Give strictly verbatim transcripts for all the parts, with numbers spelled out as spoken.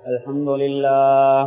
الحمد لله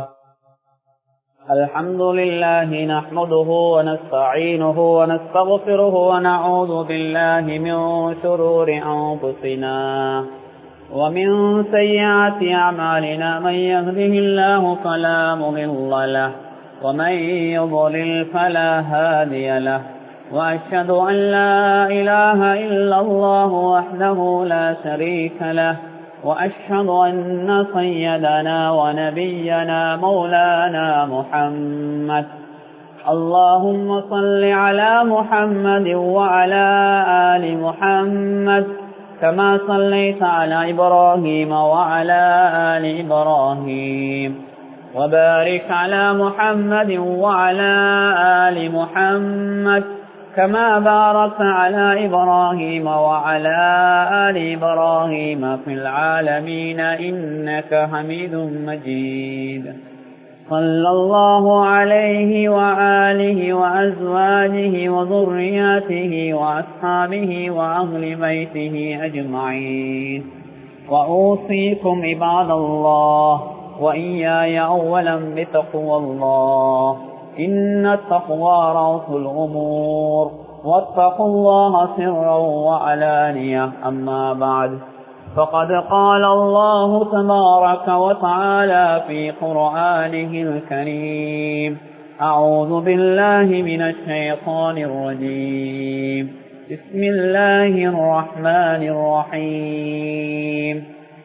الحمد لله نحمده ونستعينه ونستغفره ونعوذ بالله من شرور أنفسنا ومن سيئات أعمالنا من يهده الله فلا مضل له ومن يضلل فلا هادي له وأشهد أن لا إله إلا الله وحده لا شريك له وأشهد أن سيدنا ونبينا مولانا محمد اللهم صل على محمد وعلى آل محمد كما صليت على إبراهيم وعلى آل إبراهيم وبارك على محمد وعلى آل محمد كما باركت على إبراهيم وعلى آل إبراهيم في العالمين إنك حميد مجيد صلى الله عليه وآله وأزواجه وذرياته وأصحابه وأهل بيته أجمعين وأوصيكم عباد الله وإياي أولا بتقوى الله إن التقوى رأس الأمور واتقوا الله سرا وعلانية أما بعد فقد قال الله تبارك وتعالى في قرآنه الكريم أعوذ بالله من الشيطان الرجيم بسم الله الرحمن الرحيم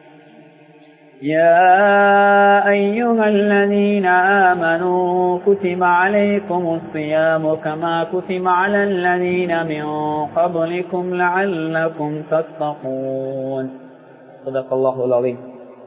يا أيها الذين آمنوا كتب عليكم الصيام كما كتب على الذين من قبلكم لعلكم تتقون صدق الله العظيم.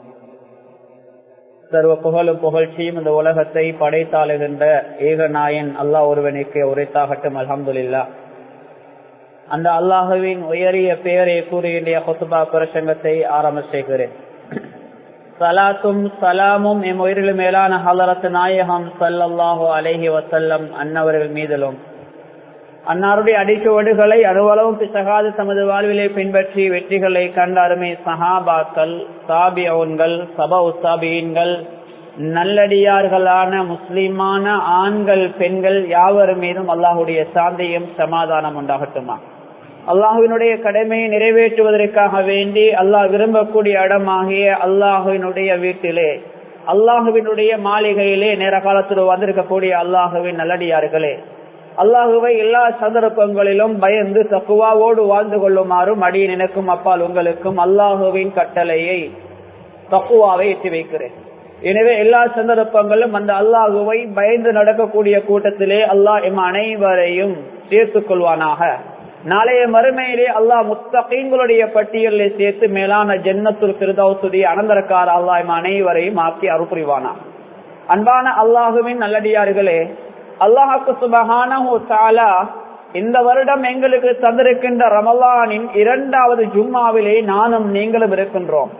சர்வ புகழும் புகழ்ச்சியும் இந்த உலகத்தை படைத்தாளுகின்ற ஏக நாயன் அல்லாஹ் ஒருவனுக்கு உரைத்தாகட்டும். அல்ஹம்துலில்லாஹ். அந்த அல்லாஹுவின் உயரிய பெயரை கூறுகின்ற ஹுத்பா பிரசங்கத்தை ஆரம்ப செய்கிறேன். சலாத்தும் சலாமும் எம் உயிரிலும் மேலான ஹலரத் நாயகம் ஸல்லல்லாஹு அலைஹி வஸல்லம் அன்னவர்கள் மீதிலும் அன்னாருடைய அடிச்சுவடுகளை அனுவலவும் பிசகாது தமது வாழ்விலை பின்பற்றி வெற்றிகளை கண்ட அருமை சஹாபாக்கள், தாபிஊன்கள், சபா உஸ்தாபீன்கள், நல்லடியார்களான முஸ்லிமான ஆண்கள் பெண்கள் யாவர் மீதும் அல்லாஹுடைய சாந்தியும் சமாதானம் உண்டாகட்டுமா. அல்லாஹுவினுடைய கடமையை நிறைவேற்றுவதற்காக வேண்டி அல்லாஹ் விரும்பக்கூடிய இடமாகிய அல்லாஹுவினுடைய வீட்டிலே, அல்லாஹுவினுடைய மாளிகையிலே நேர காலத்தில் வந்திருக்கக்கூடிய அல்லாஹுவின் நல்லடியார்களே, அல்லாஹுவை எல்லா சந்தர்ப்பங்களிலும் பயந்து தக்குவாவோடு வாழ்ந்து கொள்ளுமாறும் அடி நினைக்கும் அப்பால் உங்களுக்கும் அல்லாஹுவின் கட்டளையை தக்குவாவை எட்டி வைக்கிறேன். எனவே எல்லா சந்தர்ப்பங்களும் அந்த அல்லாஹுவை பயந்து நடக்கக்கூடிய கூட்டத்திலே அல்லாஹ் எம் அனைவரையும் சேர்த்துக் கொள்வானாக. நாளைய மறுமையிலே அல்லாஹ் முத்தகீன்களுடைய பட்டியலில் சேர்த்து மேலான ஜன்னத்துல் ஃபிர்தௌஸுடைய அனந்தரக்கார அல்லாஹ் எம் அனைவரையும் ஆக்கி அருள் புரிவானா. அன்பான அல்லாஹுவின் நல்லடியார்களே, அல்லாஹ்வுக்கு சுப்ஹானஹு வ தஆலா இந்த வருடம் எங்களுக்கு தந்திருக்கின்ற ரமலானின் இரண்டாவது ஜும்மாவிலே நானும் நீங்களும் இருக்கின்றோம்.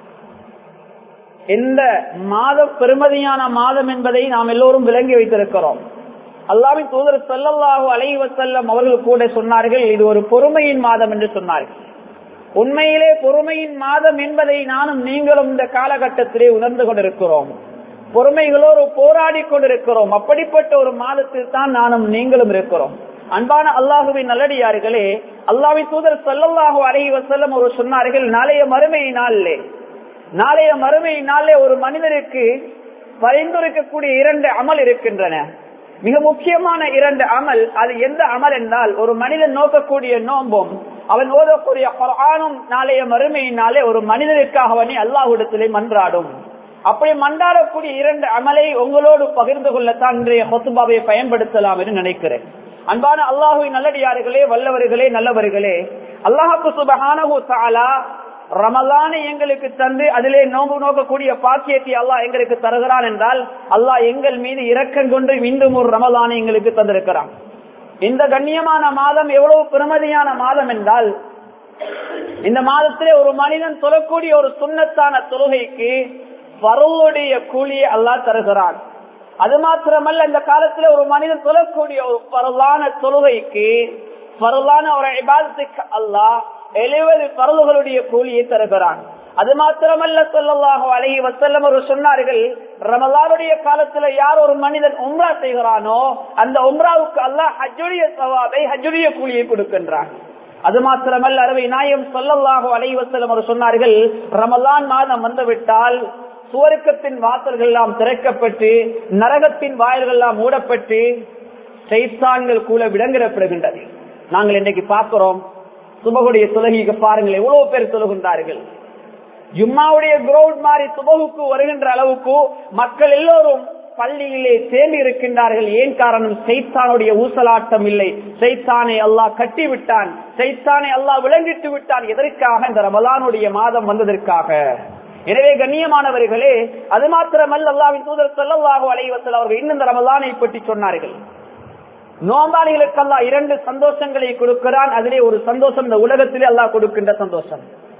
இந்த மாதம் பெருமதியான மாதம் என்பதை நாம் எல்லோரும் விளங்கி வைத்திருக்கிறோம். அல்லாஹ்வின் தூதர் ஸல்லல்லாஹு அலைஹி வஸல்லம் அவர்கள் கூட சொன்னார்கள், இது ஒரு பொறுமையின் மாதம் என்று சொன்னார்கள். உண்மையிலே பொறுமையின் மாதம் என்பதை நானும் நீங்களும் இந்த காலகட்டத்திலே உணர்ந்து கொண்டிருக்கிறோம். பொறுமைகளோடு போராடி கொண்டிருக்கிறோம். அப்படிப்பட்ட ஒரு மாதத்தில் தான் நானும் நீங்களும் இருக்கிறோம். அன்பான அல்லாஹுவின் நல்லடியார்களே, அல்லாஹ்வின் தூதர் ஸல்லல்லாஹு அலைஹி வஸல்லம் அவர்கள் சொன்னார்கள், நாளைய மறுமை நாளிலே நாளைய மறுமை நாளிலே ஒரு மனிதருக்கு பரிந்துரைக்கக்கூடிய இரண்டு அமல் இருக்கின்றன. மிக முக்கியமான இரண்டு அமல். அது எந்த அமல் என்றால், ஒரு மனிதன் நோக்கக்கூடிய நோன்பும் அவன் ஓதக்கூடிய குர்ஆனும் நாளைய மறுமையினாலே ஒரு மனிதனுக்காக அவனை அல்லாஹ்விடத்திலே மன்றாடும். அப்படி மன்றாடக்கூடிய இரண்டு அமலை உங்களோடு பகிர்ந்து கொள்ளத்தான் இன்றைய ஹுத்பாவை பயன்படுத்தலாம் என்று நினைக்கிறேன். அன்பான அல்லாஹ்வின் நல்லடியார்களே, வல்லவர்களே, நல்லவர்களே, அல்லாஹ்வுக்கு சுப்ஹானஹு வ தஆலா ரமலானை எங்களுக்கு தந்து அதிலே நோன்பு நோக்கக்கூடிய பாக்கியத்தை அல்லாஹ் எங்களுக்கு தருகிறான் என்றால், அல்லாஹ் எங்கள் மீது இரக்கம் கொண்டு மீண்டும் ஒரு ரமலானை எங்களுக்கு தந்திருக்கிறான். இந்த கண்ணியமான மாதம் எவ்வளவு பெருமதியான மாதம் என்றால், இந்த மாதத்திலே ஒரு மனிதன் தொழக்கூடிய ஒரு சுன்னத்தான தொழுகைக்கு பருளுடைய கூலியை அல்லாஹ் தருகிறான். அது மாத்திரமல்ல, இந்த காலத்துல ஒரு மனிதன் தொழக்கூடிய ஒரு பரலான தொழுகைக்கு பரலான ஒரு இபாதத்துக்கு அல்லாஹ் எழுபது பரலுகளுடைய கூலியை தருகிறான். அது மாத்திரமல்ல ஸல்லல்லாஹு அலைஹி வஸல்லம் அவர்கள் சொன்னார்கள், ரமலானுடைய காலத்துல யார் ஒரு மனிதன் உம்ரா செய்கிறானோ அந்த உம்ராவுக்கு அல்லாஹ் ஹஜ்ஜுடைய சவாபை ஹஜ்ஜுடைய கூலியை கொடுக்கின்றான். அது மாத்திரமல்ல அருமை நாயகம் ஸல்லல்லாஹு அலைஹி வஸல்லம் அவர்கள் சொன்னார்கள், ரமலான் மாதம் வந்துவிட்டால் சுவர்க்கத்தின் வாசல்கள் எல்லாம் திறக்கப்பட்டு நரகத்தின் வாயில்கள் எல்லாம் மூடப்பட்டு ஷைத்தான்கள் கூட விடங்கிடப்படுகின்றது. நாங்கள் இன்றைக்கு பார்க்கிறோம், சுபகுடைய தொழுகைக்கு பாருங்கள் எவ்வளவு பேர் தொழுகின்றார்கள். ஜும்மாவுடைய கிரவுண்ட் மாறி சுபகுக்கு வருகின்ற அளவுக்கு மக்கள் எல்லோரும் பள்ளியிலே சேர்ந்து இருக்கின்றார்கள். ஏன் காரணம்? ஷைத்தானுடைய ஊசலாட்டம் இல்லை. ஷைத்தானை அல்லாஹ் கட்டி விட்டான், ஷைத்தானை அல்லாஹ் விளங்கிட்டு விட்டான். எதற்காக? இந்த ரமலானுடைய மாதம் வந்ததற்காக. எனவே கண்ணியமானவர்களே, அது மாத்திரமல்ல அல்லாஹ்வின் தூதர் ஸல்லல்லாஹு அலைஹி வஸல்லம் அவர்கள் இன்னும் இந்த ரமலானை பற்றி சொன்னார்கள். நோம்பாளிகளுக்கு அல்லாஹ் இரண்டு சந்தோஷங்களை கொடுக்கிறான். அதிலே ஒரு சந்தோஷம் இந்த உலகத்திலே அல்லாஹ் கொடுக்கின்ற சந்தோஷம்.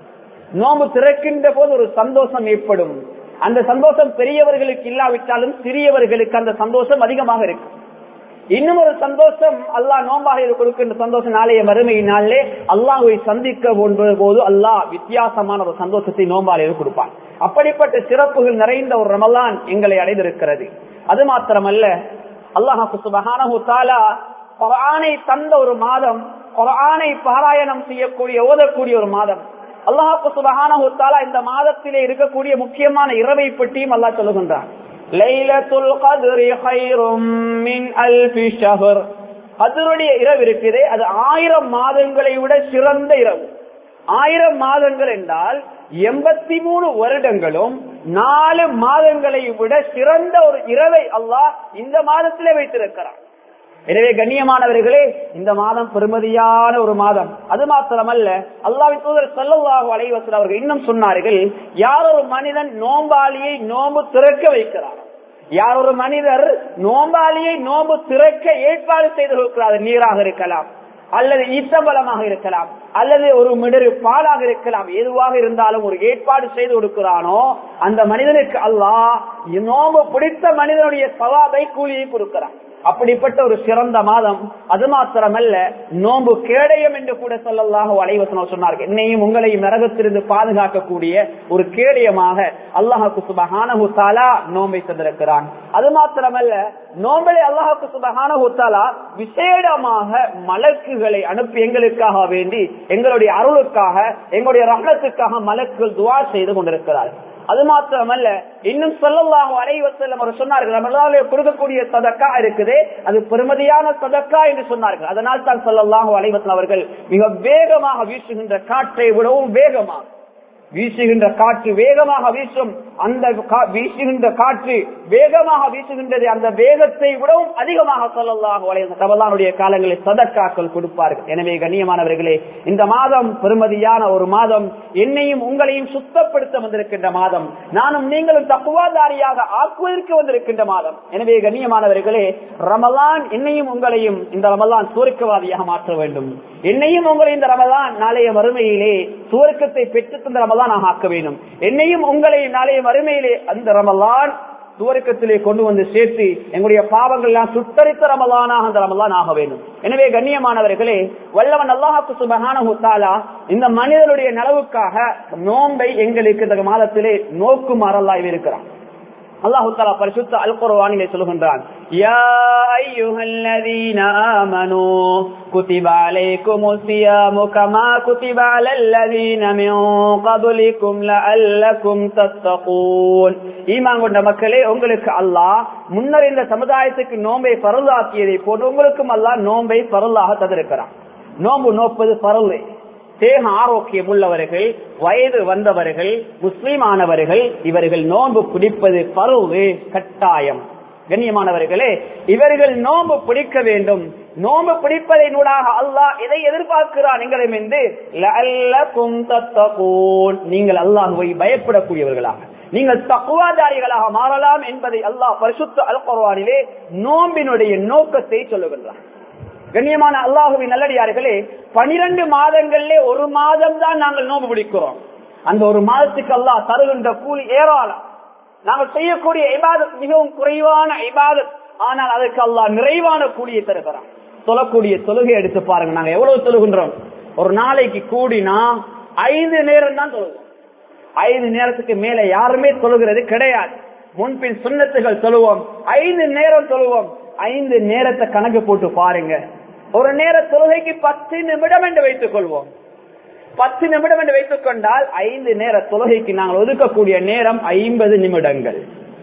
நோம்பு திறக்கின்ற போது ஒரு சந்தோஷம் ஏற்படும். அந்த சந்தோஷம் பெரியவர்களுக்கு இல்லாவிட்டாலும் சிறியவர்களுக்கு அந்த சந்தோஷம் அதிகமாக இருக்கு. இன்னும் ஒரு சந்தோஷம் அல்லாஹ் நோம்பாக கொடுக்கின்ற சந்தோஷம் நாளைய மறுமையினாலே அல்லாஹ்வை சந்திக்க போது அல்லாஹ் வித்தியாசமான ஒரு சந்தோஷத்தை நோம்பாளையில் கொடுப்பான். அப்படிப்பட்ட சிறப்புகள் நிறைந்த ஒரு ரமலான் எங்களை அடைந்திருக்கிறது. அது மாத்திரமல்ல, அல்லாஹ் சுப்ஹானஹு தஆலா குர்ஆனை தந்த ஒரு மாதம், குர்ஆனை பாராயணம் செய்யக்கூடிய ஓதக்கூடிய ஒரு மாதம். அல்லாஹ் சுப்ஹானஹு தஆலா இந்த மாதத்திலே இருக்கக்கூடிய முக்கியமான இரவை பற்றியும் அல்லாஹ் சொல்லுகின்றான். லைலத்துல் கத்ரி கைரும் மின் அல்ஃபி ஷஹர். கத்ருடைய இரவு இருக்கிறதே, அது ஆயிரம் மாதங்களை விட சிறந்த இரவு. ஆயிரம் மாதங்கள் என்றால் எண்பத்தி மூணு வருடங்களும் நாலு மாதங்களை விட சிறந்த ஒரு இரவை அல்லாஹ் இந்த மாதத்திலே வைத்திருக்கிறார். எனவே கண்ணியமானவர்களே, இந்த மாதம் பெருமதியான ஒரு மாதம். அது மாத்திரமல்ல, அல்லாஹ்வின் தூதர் ஸல்லல்லாஹு அலைஹி வஸல்லம் அவர்கள் இன்னும் சொன்னார்கள், யார் ஒரு மனிதன் நோம்பாளியை நோம்பு திறக்க வைக்கிறார், யார் ஒரு மனிதர் நோம்பாளியை நோம்பு திறக்க ஏற்பாடு செய்திருக்கிறார், நீராக இருக்கலாம் அல்லது ஈத்தம்பலமாக இருக்கலாம் அல்லது ஒரு மிடரு பாலாக இருக்கலாம், எதுவாக இருந்தாலும் ஒரு ஏற்பாடு செய்து கொடுக்கிறானோ அந்த மனிதனுக்கு அல்லாஹ் நோம்பு பிடித்த மனிதனுடைய சவாபை கூலியை கொடுக்கிறான். அப்படிப்பட்ட ஒரு சிறந்த மாதம். அது மாத்திரமல்ல, நோம்பு கேடயம் என்று கூட ஸல்லல்லாஹு அலைஹி வஸல்லம் சொன்னார்கள். என்னையும் உங்களையும் நரகத்திலிருந்து பாதுகாக்கக்கூடிய ஒரு கேடயமாக அல்லாஹ் சுப்ஹானஹு தஆலா நோம்பை தந்திருக்கிறான். அது மாத்திரமல்ல, நோம்பை அல்லாஹ் சுப்ஹானஹு தஆலா விசேடமாக மலக்குகளை அனுப்பி எங்களுக்காக வேண்டி, எங்களுடைய அருளுக்காக, எங்களுடைய ரஹ்மத்துக்காக மலக்குகள் துஆ செய்து கொண்டிருக்கிறார்கள். அது மாத்திரமல்ல, இன்னும் ஸல்லல்லாஹு அலைஹி வஸல்லம் அவர் சொன்னார்கள், ரமலானிலே கொடுக்கக்கூடிய சதக்கா இருக்குது, அது பெருமதியான சதக்கா என்று சொன்னார்கள். அதனால் தான் ஸல்லல்லாஹு அலைஹி வஸல்லம் அவர்கள் மிக வேகமாக வீசுகின்ற காற்றை விடவும் வேகமாக வீசுகின்ற காற்று வேகமாக வீசும், அந்த வீசுகின்ற காற்று வேகமாக வீசுகின்றது, அந்த வேகத்தை விடவும் அதிகமாக ஸல்லல்லாஹு அலைஹி வஸல்லம் ரமலானுடைய காலங்களில் சதக்காக்கள் கொடுப்பார்கள். எனவே கண்ணியமானவர்களே, இந்த மாதம் பெருமதியான ஒரு மாதம், என்னையும் உங்களையும் சுத்தப்படுத்த வந்திருக்கின்ற மாதம், நானும் நீங்களும் தக்வாதாரியாக ஆக்குவதற்கு வந்திருக்கின்ற மாதம். எனவே கண்ணியமானவர்களே, ரமலான் என்னையும் உங்களையும் இந்த ரமலான் சுவர்க்கவாதியாக மாற்ற வேண்டும். என்னையும் உங்களையும் இந்த ரமலான் நாளைய மறுமையிலே சுவர்க்கத்தை பெற்று தந்த ரமலான் ஆக்க வேண்டும். என்னையும் உங்களையும் நாளைய மறுமையிலே அந்த ரமலான் சுவர்க்கத்திலே கொண்டு வந்து சேர்த்து எங்களுடைய பாவங்கள் எல்லாம் சுத்தரித்த ரமலானாக அந்த ரமலான் ஆக வேண்டும். எனவே கண்ணியமானவர்களே, வல்லவன் அல்லாஹ் சுப்ஹானஹு தஆலா இந்த மனிதனுடைய நலவுக்காக நோன்பை எங்களுக்கு இந்த மாதத்திலே நோக்குமாறு அல்லாஹ் இருக்கிறான். அல்லாஹ் தஆலா பரிசுத்த அல் குர்ஆனிலே சொல்கின்றான், யா அய்யுஹல்லதீன ஆமனூ குதிப அலைக்குமுஸ் ஸியாமு கமா குதிப அலல்லதீன மின் கப்லிக்கும் லஅல்லக்கும் தத்தகூன். ஈமான் கொண்ட மக்களே, உங்களுக்கு அல்லாஹ் முன்னர் இந்த சமுதாயத்துக்கு நோன்பை ஃபர்லாக்கியதை போன்று உங்களுக்கும் அல்லாஹ் நோன்பை ஃபர்லாக தந்திருக்கிறான். நோன்பு நோப்பது ஃபர்ல். தேக ஆரோக்கியம் உள்ளவர்கள், வயது வந்தவர்கள், முஸ்லிம் ஆனவர்கள், இவர்கள் நோன்பு பிடிப்பது பருவு கட்டாயம். கண்ணியமானவர்களே, இவர்கள் நோன்பு பிடிக்க வேண்டும். நோன்பு பிடிப்பதை நூடாக அல்லாஹ் எதை எதிர்பார்க்கிறான் எங்களும் என்று லஅல்லக்கும் தத்தகூன், நீங்கள் அல்லாஹ்வை பயப்படக்கூடியவர்களாக, நீங்கள் தக்வாதாரிகளாக மாறலாம் என்பதை அல்லாஹ் பரிசுத்த அல் குர்ஆனிலே நோம்பினுடைய நோக்கத்தை சொல்லுகின்றான். கண்ணியமான அல்லாஹுவின் நல்லடியார்களே, பனிரெண்டு மாதங்களிலே ஒரு மாதம் தான் நாங்கள் நோன்பு பிடிக்கிறோம். அந்த ஒரு மாதத்துக்கு அல்லாஹ் தருகின்ற கூலி ஏராளம். நாங்கள் செய்யக்கூடிய இபாதத் மிகவும் குறைவான இபாதத், ஆனால் அதற்கு அல்லாஹ் நிறைவான கூலியை தருகிறான். தொழக்கூடிய தொழுகை எடுத்து பாருங்க, நாங்க எவ்வளவு தொழுகின்றோம். ஒரு நாளைக்கு கூடினா ஐந்து நேரம் தான் தொழுகிறோம். ஐந்து நேரத்துக்கு மேல யாருமே தொழுகிறது கிடையாது. முன்பின் சுன்னத்துகள் சொல்லுவோம், ஐந்து நேரம் சொல்லுவோம். ஐந்து நேரத்தை கணக்கு போட்டு பாருங்க. ஒரு நேர தொழுகைக்கு பத்து நிமிடம் என்று வைத்துக் கொள்வோம். பத்து நிமிடம் என்று வைத்துக் கொண்டால் ஐந்து நேர தொழுகைக்கு நாங்கள் ஒதுக்கக்கூடிய நேரம் ஐம்பது நிமிடங்கள்.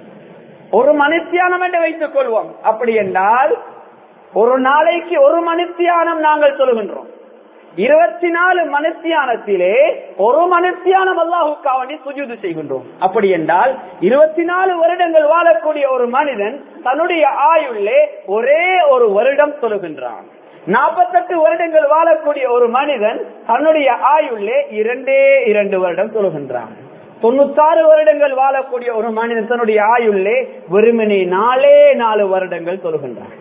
ஒரு மணித்தியானம் என்று வைத்துக் கொள்வோம். அப்படி என்றால் ஒரு நாளைக்கு ஒரு மணித்தியானம் நாங்கள் சொல்லுகின்றோம். இருபத்தி நாலு மணித்தியானத்திலே ஒரு மணித்தியானம் அல்லாஹுக்காக வேண்டி சுஜூது செய்கின்றோம். அப்படி என்றால் இருபத்தி நாலு வருடங்கள் வாழக்கூடிய ஒரு மனிதன் தன்னுடைய ஆயுள்ளே ஒரே ஒரு வருடம் சொல்லுகின்றான். நாற்பத்தெட்டு வருடங்கள் வாழக்கூடிய ஒரு மனிதன் தன்னுடைய ஆயுள்ளே இரண்டே இரண்டு வருடம் சொல்லுகின்றான். தொண்ணூத்தாறு வருடங்கள் வாழக்கூடிய ஒரு மனிதன் தன்னுடைய ஆயுள்ளே வெறுமனே நாலே நாலு வருடங்கள் சொல்லுகின்றான்.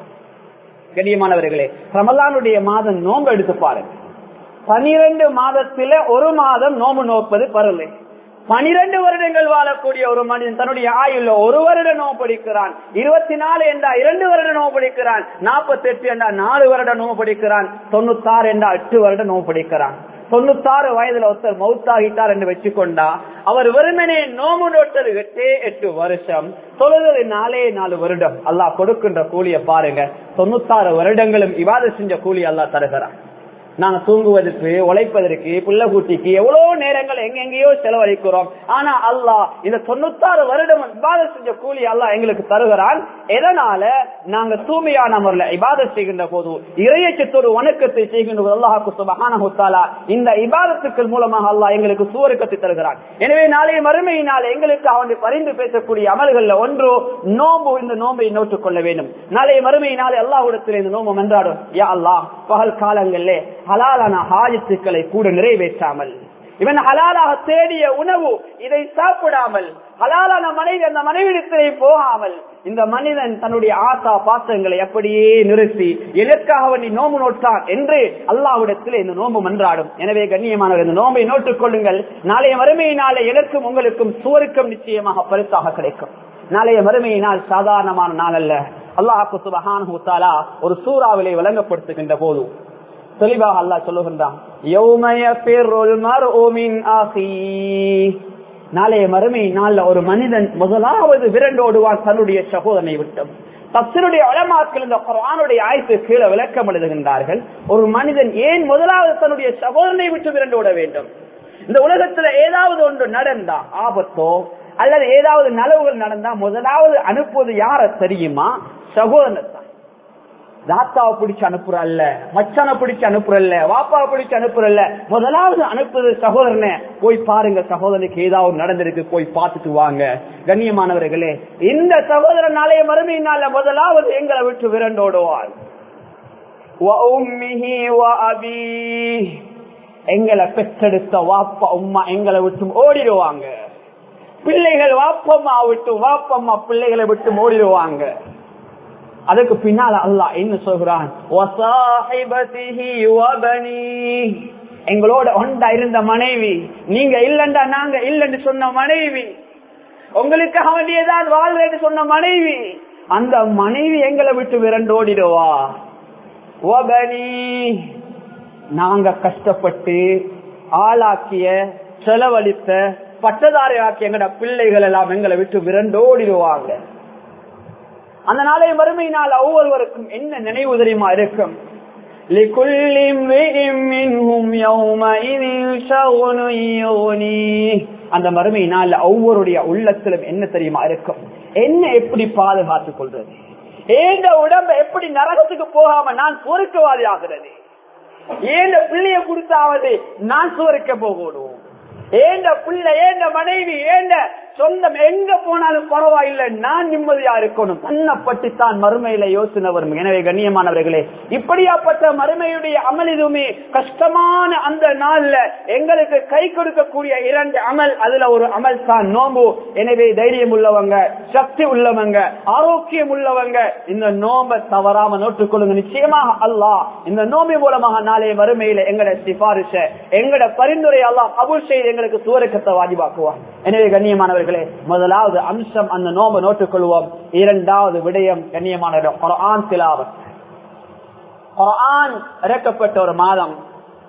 கண்ணியமானவர்களே, ரமலானுடைய மாதம் நோன்பு எடுத்து பாருங்க. பனிரெண்டு மாதத்தில ஒரு மாதம் நோம்பு நோப்பது பரவலை. பனிரெண்டு வருடங்கள் வாழக்கூடிய ஒரு மனிதன் தன்னுடைய ஆயுள்ள ஒரு வருடம் நோம்பு படிக்கிறான். இருபத்தி நாலு என்றா இரண்டு வருடம் நோம்பு படிக்கிறான். நாற்பத்தி எட்டு என்றா நாலு வருடம் நோம்பு படிக்கிறான். தொண்ணூத்தாறு என்றா எட்டு வருடம் நோம்பு படிக்கிறான். தொண்ணூத்தாறு வயதுல ஒருத்தர் மௌத்தாகிட்டார் என்று வச்சுக்கொண்டா அவர் வெறுமனே நோம்பு நோட்டது எட்டே எட்டு வருஷம், தொழுது நாலே நாலு வருடம். அல்லாஹ் கொடுக்கின்ற கூலிய பாருங்க. தொண்ணூத்தாறு வருடங்களும் இபாதத் செஞ்ச கூலி அல்லாஹ் தருகிறான். நாங்க தூங்குவதற்கு, உழைப்பதற்கு, புள்ள கூட்டிக்கு எவ்வளவு நேரங்கள் எங்கெங்கயோ செலவழிக்கிறோம். ஆனா அல்லாஹ் இந்த தொண்ணூத்தாறு வருடம் இபாதத் செஞ்ச கூலி அல்லாஹ் எங்களுக்கு தருகிறான். எதனால? நாங்க தூய்மையான முறையில் இபாதத் செய்கின்ற போது, இறையச்சத்தோடு வணக்கத்தை செய்கின்ற போது அல்லாஹ் சுப்ஹானஹு வ தஆலா இந்த இபாதத்துக்கள் மூலமாக அல்லாஹ் எங்களுக்கு சுவர்க்கத்தை தருகிறான். எனவே நாளைய மறுமையினால் எங்களுக்கு அவன் பரிந்து பேசக்கூடிய அமல்கள்ல ஒன்று நோம்பு. இந்த நோம்பை நோட்டுக் கொள்ள வேண்டும். நாளைய மறுமையினாலே அல்லாஹ்விடத்தில் இந்த நோம்பு மன்றாடும், யா அல்லாஹ், பகல் காலங்களிலே ஹலாலான ஹாஜத்துக்களை கூட நிறைவேற்றாமல், இவன் ஹலாலாக தேடிய உணவு இதை சாப்பிடாமல், ஹலாலான மனைவி அந்த மனைவிடத்திலே போகாமல், இந்த மனிதன் தன்னுடைய ஆசா பாசங்களை அப்படியே நிறுத்தி எதற்காக வேண்டி நோம்பு நோட்டான் என்று அல்லாஹ்விடத்தில் இந்த நோம்பு மன்றாடும். எனவே கண்ணியமானவர், இந்த நோம்பை நோட்டுக் கொள்ளுங்கள். நாளைய மறுமையினாலே எனக்கும் உங்களுக்கும் சுவர்க்கம் நிச்சயமாக பரிசாக கிடைக்கும். நாளைய மறுமையினால் சாதாரணமான நாள் அல்ல. அல்லாஹ் சுப்ஹானஹு வ தஆலா ஒரு சூறாவிலே விளங்கப்படுத்துகின்ற போது தெளிவாக அல்லாஹ் சொல்லுகின்றான், நாளைய மறுமை நாள்ல ஒரு மனிதன் முதலாவது விரண்டோடுவான் தன்னுடைய சகோதரனை விட்டும். தஃசீருடைய உலமாக்கள் இந்த குர்ஆனுடைய ஆயத்து கீழே விளக்கம் எழுதுகின்றார்கள். ஒரு மனிதன் ஏன் முதலாவது தன்னுடைய சகோதரனை விட்டு விரண்டோட வேண்டும்? இந்த உலகத்துல ஏதாவது ஒன்று நடந்தா, ஆபத்தோ அல்லது ஏதாவது நலவுகள் நடந்தா முதலாவது அனுப்புவது யார தெரியுமா? சகோதரன். தாத்தாவை பிடிச்சு அனுப்புறல்ல, மச்சான பிடிச்சு அனுப்புறல்ல, வாப்பாவை பிடிச்சு அனுப்புறல்ல, முதலாவது அனுப்புறது சகோதரனை. போய் பாருங்க, சகோதரனுக்கு ஏதாவது நடந்திருக்கு, போய் பார்த்துட்டு வாங்க. கண்ணியமானவர்களே, இந்த சகோதரன் நாளைய மறுமையினால முதலாவது எங்களை விட்டு விரண்டோடுவார். எங்களை பெற்றெடுத்த வாப்பா உம்மா எங்களை விட்டு ஓடிடுவாங்க. பிள்ளைகள் வாப்பம்மா விட்டு, வாப்பம்மா பிள்ளைகளை விட்டு ஓடிடுவாங்க. அதுக்கு பின்னால அல்லாஹ் என்ன சொல்கிறான்? எங்களோட ஒன்றா இருந்த மனைவி, நீங்க இல்லண்டா நாங்க இல்லன்னு சொன்ன மனைவி, உங்களுக்காக வேண்டிய ஏதாவது வாழ்றேன்னு சொன்ன மனைவி, அந்த மனைவி எங்களை விட்டு விரண்டோடிடுவா. நாங்க கஷ்டப்பட்டு ஆளாக்கிய, செலவழித்த, பட்டதாரி ஆக்கிய எங்கட பிள்ளைகள் எல்லாம் எங்களை விட்டு விரண்டோடிடுவாங்க. அந்த நாளை மறுமையினால் ஒவ்வொருவருக்கும் என்ன நினைவு தெரியுமா இருக்கும்? அந்த மறுமையினால் ஒவ்வொருடைய உள்ளத்திலும் என்ன தெரியுமா இருக்கும்? என்ன எப்படி பாதுகாத்துக் கொள்றது? ஏந்த உடம்பை எப்படி நரகத்துக்கு போகாம நான் சுவர்க்கவாதி ஆகிறது? ஏந்த பிள்ளைய கொடுத்தாவது நான் சுவர்க்க போகணும். ஏந்த பிள்ளை, ஏந்த மனைவி, ஏந்த சொந்தம் எங்க போனாலும் பரவாயில்லை, நான் நிம்மதியா இருக்கணும். தன்னை பற்றி தான் மறுமையில யோசனை வரும். எனவே கண்ணியமானவர்களே, இப்படியாப்பட்ட மறுமையுடைய அமல் இதுவுமே கஷ்டமான அந்த நாள்ல எங்களுக்கு கை கொடுக்கக்கூடிய இரண்டு அமல், அதுல ஒரு அமல் தான் நோம்பு. எனவே தைரியம் உள்ளவங்க, சக்தி உள்ளவங்க, ஆரோக்கியம் உள்ளவங்க இந்த நோம்பை தவறாம நோட்டுக்கொள்ளுங்க. நிச்சயமாக அல்லாஹ் இந்த நோம்பு மூலமாக நாளைய மறுமையில எங்கட சிபாரிச, எங்கட பரிந்துரை அல்லாஹ் கபூல் செய்து எங்களுக்கு சுவர்க்கத்தை வாஜிபாக்குவார். எனவே கண்ணியமானவர்கள், முதலாவது அம்சம் அந்த நோம்பை நோட்டுக் கொள்வோம். இரண்டாவது விடயம் கண்ணியமான குர்ஆன் திலாவத். குர்ஆன் இறக்கப்பட்ட ஒரு மாதம்,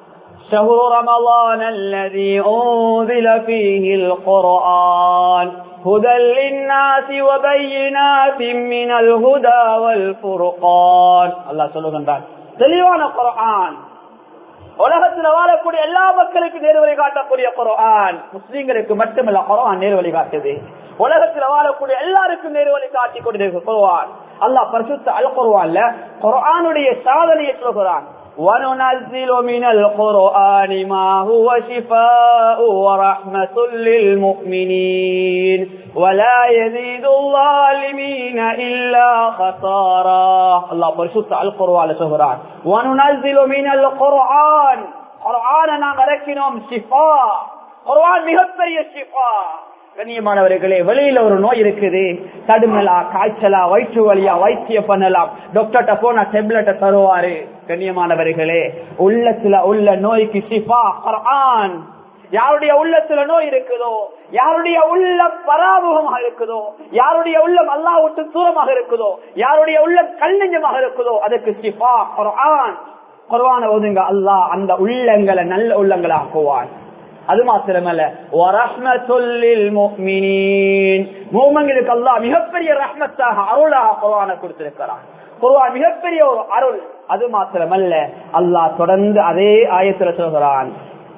شهر رمضان الذي أنزل فيه القرآن هدى للناس وبينات من الهدى والفرقان. அல்லாஹ் சொல்லுகின்றான், தெளிவான குர்ஆன், உலகத்தில் வாழக்கூடிய எல்லா மக்களுக்கும் நேர்வழி காட்டக்கூடிய குர்ஆன். முஸ்லிம்களுக்கு மட்டுமல்ல குர்ஆன் நேர்வழி காட்டுது, உலகத்தில் வாழக்கூடிய எல்லாருக்கும் நேர்வழி காட்டி கொண்டிருக்கிற குர்ஆன். அல்லாஹ் பரிசுத்த அல் குர்ஆன்ல குர்ஆனுடைய சாதனையை சொல்கிறான். وَنُنَزِّلُ مِنَ الْقُرْآنِ مَا هُوَ شِفَاءٌ وَرَحْمَةٌ لِّلْمُؤْمِنِينَ وَلَا يَزِيدُ الظَّالِمِينَ إِلَّا خَسَارًا. அல்லாஹ் பரிசுத்த அல் குர்ஆன்ல சொல்கிறான், وَنُنَزِّلُ مِنَ الْقُرْآنِ, குர்ஆனை நாம் இறக்கினோம், ஷிஃபா, குர்ஆன் மிகப்பெரிய ஷிஃபா. கண்ணியமானவர்களே, வெளியில ஒரு நோய் இருக்குது, தடுமலா, காய்ச்சலா, வயிற்று வலியா, வைத்தியம் பண்ணலாம், டாக்டர்கிட்ட போனா டேப்லெட்டை தருவாரு. கண்ணியமானவர்களே, உள்ளத்துல உள்ள நோய்க்கு ஷிஃபா குர்ஆன். யாருடைய உள்ளத்துல நோய் இருக்குதோ, யாருடைய உள்ளம் பராமுகமாக இருக்குதோ, யாருடைய உள்ளம் அல்லாஹ் விட்டு தூரமாக இருக்குதோ, யாருடைய உள்ளம் கல்நெஞ்சமாக இருக்குதோ, அதுக்கு ஷிஃபா குர்ஆன். குர்ஆனை ஓதுங்க, அல்லாஹ் அந்த உள்ளங்களை நல்ல உள்ளங்களை ஆக்குவான். அது மாத்திரமல்ல, வரஹ்மத்துல் லில் முஃமினீன், முஃமின்களுக்கு அல்லாஹ் மிகப்பெரிய ரஹ்மத்தாக அருளாக குர்ஆனை கொடுத்திருக்கிறான். குர்ஆன் மிகப்பெரிய ஒரு அருள். அது மாத்திரமல்ல, அல்லாஹ் தொடர்ந்து அதே ஆயத்துல சொல்கிறான்,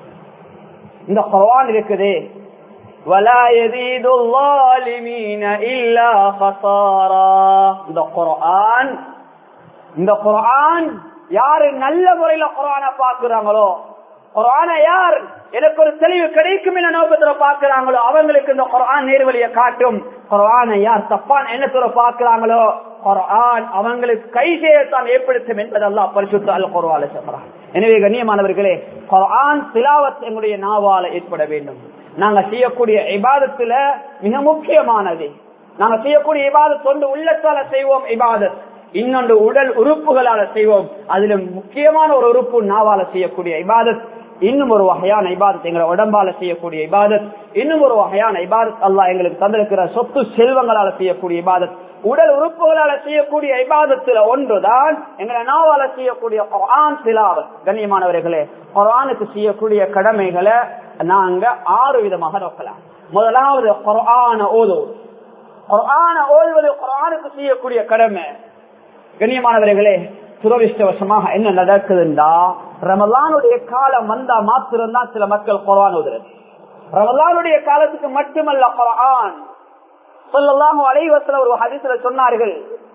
இந்த குர்ஆன் இருக்குது, வலா யஸீதுல் ஸாலிமீன இல்லா ஹஸாரா. இந்த குர்ஆன் இந்த குர்ஆன் யாரு நல்ல முறையில குர்ஆனை பார்க்கிறாங்களோ, குர்ஆனை யார் எனக்கு ஒரு தெளிவு கிடைக்கும் என்ற நோக்கத்துல பார்க்கிறாங்களோ அவங்களுக்கு இந்த குர்ஆன் நேர்வழியை காட்டும். குர்ஆனை யார் தப்பான எண்ணத்துல பார்க்கிறாங்களோ, குர்ஆன் அவங்களுக்கு கை செய்யத்தான் ஏற்படுத்தும் என்பது அல்லாஹ் பரிசுத்த அல் குர்ஆன்ல சொல்றான். எனவே கண்ணியமானவர்களே, குர்ஆன் திலாவத் எங்களுடைய நாவால ஏற்பட வேண்டும். நாங்க செய்யக்கூடிய இபாதத்துல மிக முக்கியமானது, நாங்க செய்யக்கூடிய இபாதத் ஒன்று உள்ளத்தால செய்வோம் இபாதத், இன்னொன்று உடல் உறுப்புகளால செய்வோம். அதுல முக்கியமான ஒரு உறுப்பு நாவால செய்யக்கூடிய இபாதத், இன்னும் ஒரு வகையான இபாதத் எங்களை உடம்பால செய்யக்கூடிய இபாதத், இன்னும் ஒரு வகையான இபாதத் அல்லாஹ் எங்களுக்கு தந்திருக்கிற சொத்து செல்வங்களால செய்யக்கூடிய இபாதத். உடல் உறுப்புகளால செய்யக்கூடிய இபாதத்துல ஒன்றுதான் எங்களை நாவால செய்யக்கூடிய குர்ஆன் திலாவத். கண்ணியமானவர்களே, குர்ஆனுக்கு செய்யக்கூடிய கடமைகளை நாங்க ஆறு விதமாக நோக்கலாம். முதலாவது குர்ஆனை ஓதுவது. குர்ஆனை ஓதுவது குர்ஆனுக்கு செய்யக்கூடிய கடமை. கண்ணியமானவர்களே, துரதிஷ்டவசமாக என்ன நடக்குதுண்டா, ரமலானுடைய காலம் வந்தா மாத்திரம்தான் சில மக்கள் குர்ஆன் ஓதுறது. ரமலானுடைய காலத்துக்கு மட்டுமல்ல குர்ஆன். ஸல்லல்லாஹு அலைஹி வஸல்லம் ஒரு ஹதீஸ்ல சொன்னார்கள்,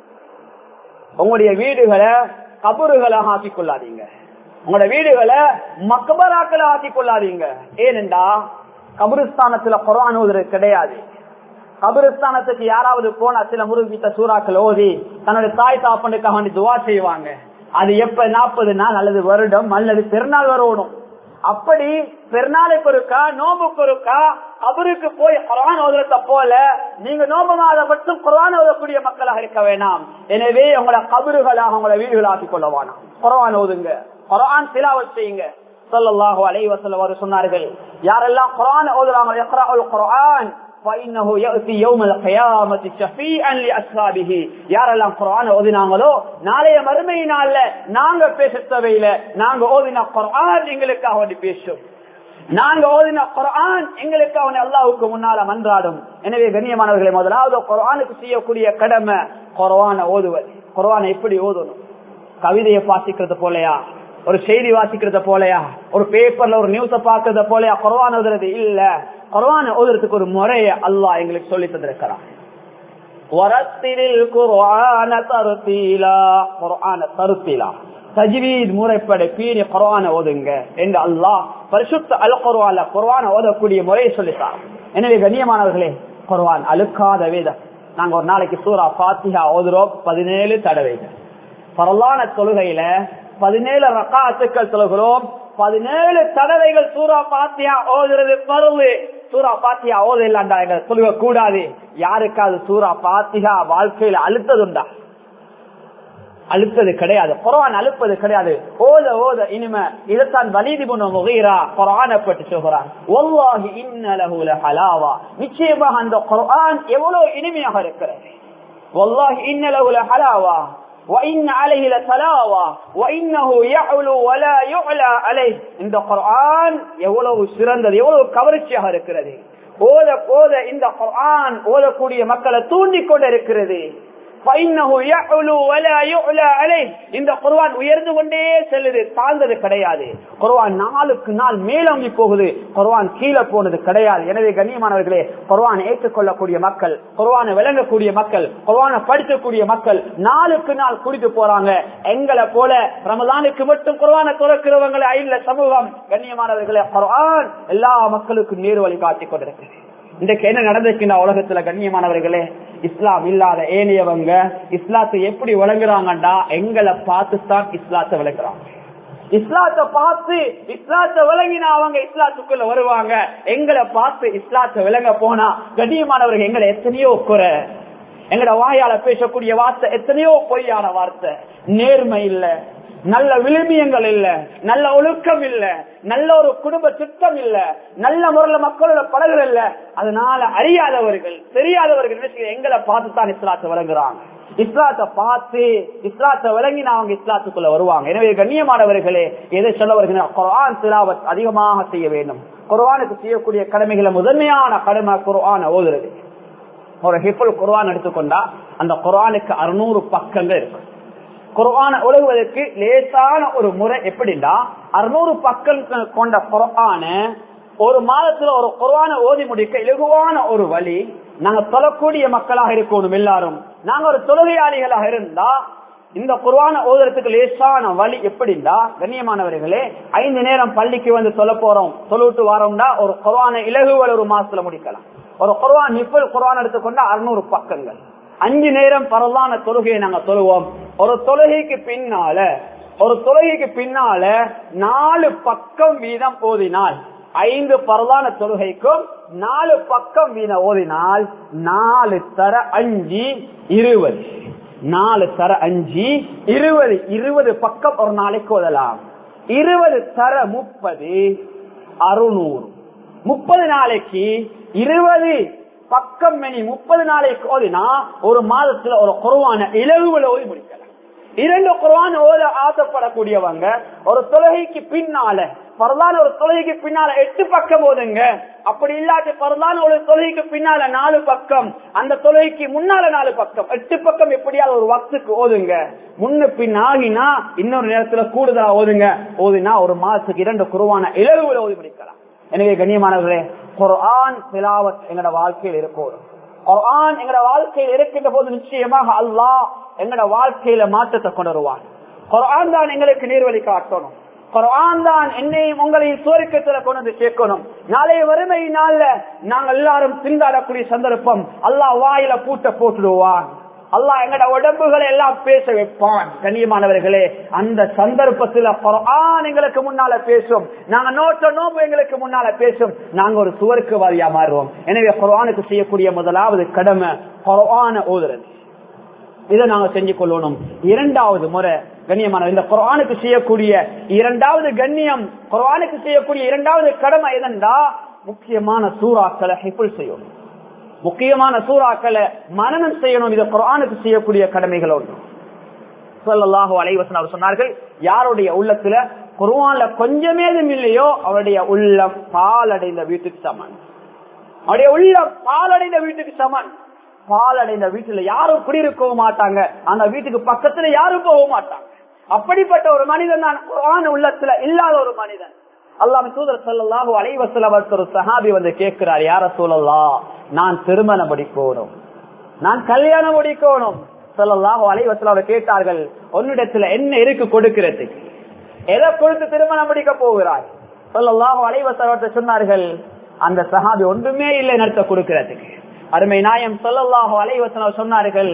உங்களுடைய வீடுகளை கபறுகளாக ஆக்கிக் கொள்ளாதீங்க, உங்களுடைய வீடுகளை மக்பராக்களை ஆக்கிக் கொள்ளாதீங்க. ஏனென்றா கபருஸ்தானத்துல குர்ஆன் ஓதுறது கிடையாது. கபருஸ்தானத்துக்கு யாராவது போனா சில முருகிட்ட சூறாக்கள் ஓதி தன்னுடைய தாய் தாப்பனுக்காக வேண்டி துவா செய்வாங்க. அது எப்ப நாற்பது நாள் அல்லது வருடம் அல்லது பெருநாள் வரணும். அப்படி பெருநாளைக்கு ஒருக்கா நோம்புக்கு ஒருக்கா கபருக்கு போய் குர்ஆன் ஓதுறத போல நீங்க நோம்பு மாதம் மட்டும் குர்ஆன் ஓதக்கூடிய மக்களாக இருக்க வேண்டாம். எனவே உங்களை கபறுகளாக உங்களை வீடுகளாக்கி கொள்ள வேணாம். குர்ஆன் ஓதுங்க, குர்ஆன் திலாவத் செய்யுங்க. ஸல்லல்லாஹு அலைஹி வஸல்லம் அவர் சொன்னார்கள், யாரெல்லாம் குர்ஆன் ஓதுறாங்க, இக்ராஉல் குர்ஆன் فإنه يأتي يوم القيامة شفيعا لأصحابه. யாரெல்லாம் குர்ஆன் ஓதினாங்களோ நாளைய மறுமை நாள்ல நாங்க பேச தேவையில்லை, நாங்க ஓதின குர்ஆன் எங்களுக்காக வேண்டி பேசும், நாங்க ஓதின குர்ஆன் எங்களுக்காக அல்லாஹ்வுக்கு முன்னால மன்றாடும். எனவே கண்ணியமானவர்களே, முதலாவது குர்ஆனுக்கு செய்யக்கூடிய கடமை குர்ஆனை ஓதுவது. குர்ஆனை எப்படி ஓதணும்? கவிதையை வாசிக்கிறது போலயா, ஒரு செய்தி வாசிக்கிறத போலயா, ஒரு பேப்பர்ல ஒரு நியூஸ பாக்குறத போலயா குர்ஆன் ஓதுறது இல்ல. குர்ஆன் ஓதுறதுக்கு ஒரு முறையை அல்லாஹ் எங்களுக்கு சொல்லி தந்திருக்கிறான். வரத்திலில் குர்ஆன தர்தீலா, குர்ஆன தர்தீலா தஜ்வீத் முறைப்படி பீரி குர்ஆனை ஓதுங்க என்று அல்லாஹ் பரிசுத்த அல் குர்ஆன்ல குர்ஆனை ஓதக்கூடிய முறையை சொல்லிட்டார். எனவே கண்ணியமானவர்களே, குர்ஆன் அழுக்காத வேதம். நாங்க ஒரு நாளைக்கு சூரா ஃபாத்திஹா ஓதுறோம் பதினேழு தடவைகள். பரலான தொழுகையில பதினேழு ரக்காத்துக்கள் தொழுகிறோம், பதினேழு தடவைகள் சூரா ஃபாத்திஹா ஓதுறது பருவு. சூரா ஃபாத்திஹா ஓத இல்லாண்டா எங்க தொழுக கூடாது. யாருக்காவது சூரா ஃபாத்திஹா வாழ்க்கையில அழுத்ததுண்டா? அழுத்தது கிடையாது. குர்ஆன் அழுப்பது கிடையாது. ஓத ஓத இனிமே இதைத்தான் வலீத் இப்னு முகீரா குர்ஆனை பற்றி சொல்கிறார், வல்லாஹி இன்ன லஹு லஹலாவா, நிச்சயமாக அந்த குர்ஆன் எவ்வளவு இனிமையாக இருக்கிறது. வல்லாஹி இன்ன லஹு லஹலாவா, இந்த குர்ஆன் எவ்வளவு சிறந்தது, எவ்வளவு கவர்ச்சியாக இருக்கிறது. ஓத ஓத இந்த குர்ஆன் ஓதக்கூடிய மக்களை தூண்டிக் கொண்டு இருக்கிறது. இந்த குர்ஆன் உயர்ந்து கொண்டே செல்லுது, தாழ்ந்தது கிடையாது. குர்ஆன் நாளுக்கு நாள் மேலோங்கி போகுது, குர்ஆன் கீழே போனது கிடையாது. எனவே கண்ணியமானவர்களே, குர்ஆன் ஏற்றுக்கொள்ளக்கூடிய மக்கள், குர்ஆனை விளங்கக்கூடிய மக்கள், குர்ஆனை படிக்கக்கூடிய மக்கள் நாளுக்கு நாள் குடித்து போறாங்க. எங்களை போல ரமலானுக்கு மட்டும் குர்ஆனை துறக்கிறவங்களை ஐல சமூகம். கண்ணியமானவர்களே, குர்ஆன் எல்லா மக்களுக்கும் நேர் வழி காட்டிக் கொண்டிருக்கிறது. இன்றைக்கு என்ன நடந்திருக்கின்ற உலகத்துல கண்ணியமானவர்களே, இஸ்லாம் இல்லாத ஏனையவங்க இஸ்லாத்தை எப்படி விளங்குறாங்கடா, எங்களை பார்த்துதான் இஸ்லாத்தை விளங்குறாங்க. இஸ்லாத்தை பார்த்து இஸ்லாத்தை விளங்கினா அவங்க இஸ்லாத்துக்குள்ள வருவாங்க. எங்களை பார்த்து இஸ்லாத்தை விளங்க போனா கண்ணியமானவர்கள் எங்களை எத்தனையோ குறை, எங்களோட வாயால பேசக்கூடிய வார்த்தை எத்தனையோ பொய்யான வார்த்தை, நேர்மை இல்ல, நல்ல விழுமியங்கள் இல்ல, நல்ல ஒழுக்கம் இல்ல, நல்ல ஒரு குடும்ப திட்டம் இல்ல, நல்ல முறையில மக்களோட பழகுற இல்ல. அதனால அறியாதவர்கள் தெரியாதவர்கள் எங்களை பார்த்து தான் இஸ்லாத்தை வழங்குறாங்க. இஸ்லாத்தை பார்த்து இஸ்லாத்தை விளங்கி அவங்க இஸ்லாத்துக்குள்ள வருவாங்க. எனவே கண்ணியமானவர்களே, எதை சொல்ல வருகிற குர்ஆன் திலாவத் அதிகமாக செய்ய வேண்டும். குர்ஆனுக்கு செய்யக்கூடிய கடமைகளை முதன்மையான கடமை குர்ஆனை ஓதுறது. ஒரு ஹிஃபுல் குர்ஆன் எடுத்துக்கொண்டா அந்த குர்ஆனுக்கு அறுநூறு பக்கங்கள் இருக்கு. குர்ஆனை ஒழுகுவதற்கு லேசான ஒரு முறை எப்படின்னா, அறுநூறு பக்கங்கள் கொண்ட குர்ஆனை ஒரு மாதத்துல ஒரு குர்ஆனை ஓதி முடிக்க இலகுவான ஒரு வழி. நாங்க தொழக்கூடிய மக்களாக இருக்கணும், எல்லாரும் நாங்க ஒரு தொழுகையாளிகளாக இருந்தா இந்த குர்ஆனை ஓதுறதுக்கு லேசான வழி எப்படின்னா, கண்ணியமானவர்களே, ஐந்து நேரம் பள்ளிக்கு வந்து தொழ போறோம், தொழுவிட்டு வரோம்னா ஒரு குர்ஆனை இலகுவல் ஒரு மாசத்துல முடிக்கலாம். ஒரு குர்ஆன் ஹிஃபுல் குர்ஆன் எடுத்துக்கொண்டா அறுநூறு பக்கங்கள். அஞ்சு நேரம் பரவான தொழுகையை நாங்க தொழுவோம். ஒரு தொழுகைக்கு பின்னால ஒரு தொழுகைக்கு பின்னால நாலு பக்கம் வீதம் ஓதினால், ஐந்து பரவான தொழுகைக்கும் நாலு பக்கம் வீதம் ஓதினால் நாலு தர அஞ்சு இருபது, நாலு தர அஞ்சு இருபது, இருபது பக்கம் ஒரு நாளைக்கு ஓதலாம். இருபது தர முப்பது, அறுநூறு. முப்பது நாளைக்கு இருபது பக்கம் மணி முப்பது நாளைக்கு ஓதினா ஒரு மாதத்துல ஒரு குர்ஆனை இலகுவில ஓதி முடிக்கலாம். இரண்டு குர்ஆன் ஓத ஆசைப்படக்கூடியவங்க ஒரு தொழுகைக்கு பின்னால பரலான ஒரு தொழுகைக்கு பின்னால எட்டு பக்கம் ஓதுங்க. அப்படி இல்லாத பரலான ஒரு தொழுகைக்கு பின்னால நாலு பக்கம், அந்த தொழுகைக்கு முன்னால நாலு பக்கம், எட்டு பக்கம் எப்படியாவது ஒரு வக்துக்கு ஓதுங்க. முன்ன பின் ஆகினா இன்னொரு நேரத்துல கூடுதலா ஓதுங்க. ஓதினா ஒரு மாதத்துக்கு இரண்டு குர்ஆனை இலகுவில ஓதி முடிக்கலாம். எனவே கண்ணியமானவர்களே, குர்ஆன் திலாவத் எங்கட வாழ்க்கையில் இருக்கும். குர்ஆன் எங்கட வாழ்க்கையில் இருக்கின்ற போது நிச்சயமாக அல்லாஹ் எங்கட வாழ்க்கையில மாற்றத்தை கொண்டு வருவான். குர்ஆன் தான் எங்களுக்கு நேர்வழி காட்டணும். குர்ஆன் தான் என்னையும் உங்களையும் சுவர்க்கத்துல கொண்டு வந்து சேர்க்கணும். நாளைய வறுமை நாள்ல நாங்கள் எல்லாரும் திண்டாடக்கூடிய சந்தர்ப்பம் அல்லாஹ் வாயில பூட்ட போட்டுடுவான். அல்லாஹ் எங்கட உடம்புகளை எல்லாம் பேச வைப்பான். கண்ணியமானவர்களே, அந்த சந்தர்ப்பத்துல குர்ஆன் எங்களுக்கு முன்னால பேசும். நாங்க நோட்ட நோம்பு எங்களுக்கு முன்னால பேசும். நாங்க ஒரு சுவர்க்கு வாரியா மாறுவோம். எனவே குர்ஆனுக்கு செய்யக்கூடிய முதலாவது கடமை குர்ஆனை ஓதுறது. இதை நாங்க செஞ்சு கொள்ளணும். இரண்டாவது முறை கண்ணியமான இந்த குர்ஆனுக்கு செய்யக்கூடிய இரண்டாவது கண்ணியம், குர்ஆனுக்கு செய்யக்கூடிய இரண்டாவது கடமை எதென்றா, முக்கியமான சூறாக்களை ஹிஃபுல் செய்யணும். முக்கியமான சூறாக்களை மனனம் செய்யணும். இது குர்ஆனுக்கு செய்யக்கூடிய கடமைகள் ஒன்று. ஸல்லல்லாஹு அலைஹி வஸல்லம் சொன்னார்கள், யாருடைய உள்ளத்துல குர்ஆன்ல கொஞ்சமே இல்லையோ அவருடைய உள்ளம் பாலடைந்த வீட்டுக்கு சமன். அவருடைய உள்ளம் பாலடைந்த வீட்டுக்கு சமன். பாலடைந்த வீட்டுல யாரும் குடியிருக்கவும் மாட்டாங்க, அந்த வீட்டுக்கு பக்கத்துல யாரும் போக மாட்டாங்க. அப்படிப்பட்ட ஒரு மனிதன் தான் குர்ஆன் உள்ளத்துல இல்லாத ஒரு மனிதன். அல்லாஹ்வின் தூதர் ஸல்லல்லாஹு அலைஹி வஸல்லம் ஒரு சஹாபி வந்து கேட்கிறார், யா ரசூலல்லாஹ், நான் திருமணம் முடிக்கணும், நான் கல்யாணம் முடிக்கணும். ஸல்லல்லாஹு அலைஹி வஸல்லம் கேட்டார்கள், உன்னிடத்துல என்ன இருக்கு கொடுக்கிறதுக்கு, எதை கொடுத்து திருமணம் முடிக்க போகிறாய்? ஸல்லல்லாஹு அலைஹி வஸல்லம் சொன்னார்கள், அந்த சஹாபி ஒன்றுமே இல்லை நடத்த கொடுக்கிறதுக்கு. அருமை நாயம் ஸல்லல்லாஹு அலைஹி வஸல்லம் சொன்னார்கள்,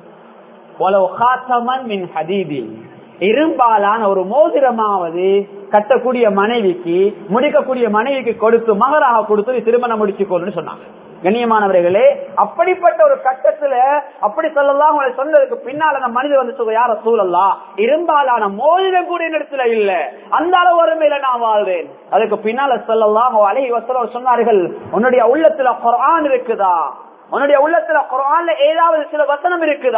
வலவ் காத்தமன் மின் ஹதீதி, இரும்பாலான ஒரு மோதிரமாவது கட்டக்கூடிய மனைவிக்கு, முடிக்கக்கூடிய மனைவிக்கு கொடுத்து மகராக கொடுத்து திருமணம் முடிச்சுக்கொள்ளுன்னு சொன்னாங்க. கண்ணியமானவர்களே, அப்படிப்பட்ட ஒரு கட்டத்துல அப்படி ஸல்லல்லாஹு அலைஹி சொன்னதுக்கு பின்னால் அந்த மனிதர் வந்து சொல்ல, யா ரசூலல்லாஹ், இரும்பாலான மோதிரம் கூட இடத்துல இல்ல, அந்த அளவு வறுமையில நான் வாழ்றேன். அதுக்கு பின்னால ஸல்லல்லாஹு அலைஹி வஸல்லம் சொன்னார்கள், உன்னுடைய உள்ளத்துல குர்ஆன் இருக்குதா? உன்னுடைய உள்ளத்துல குர்ஆன்ல ஏதாவது சில வசனம் இருக்குதா?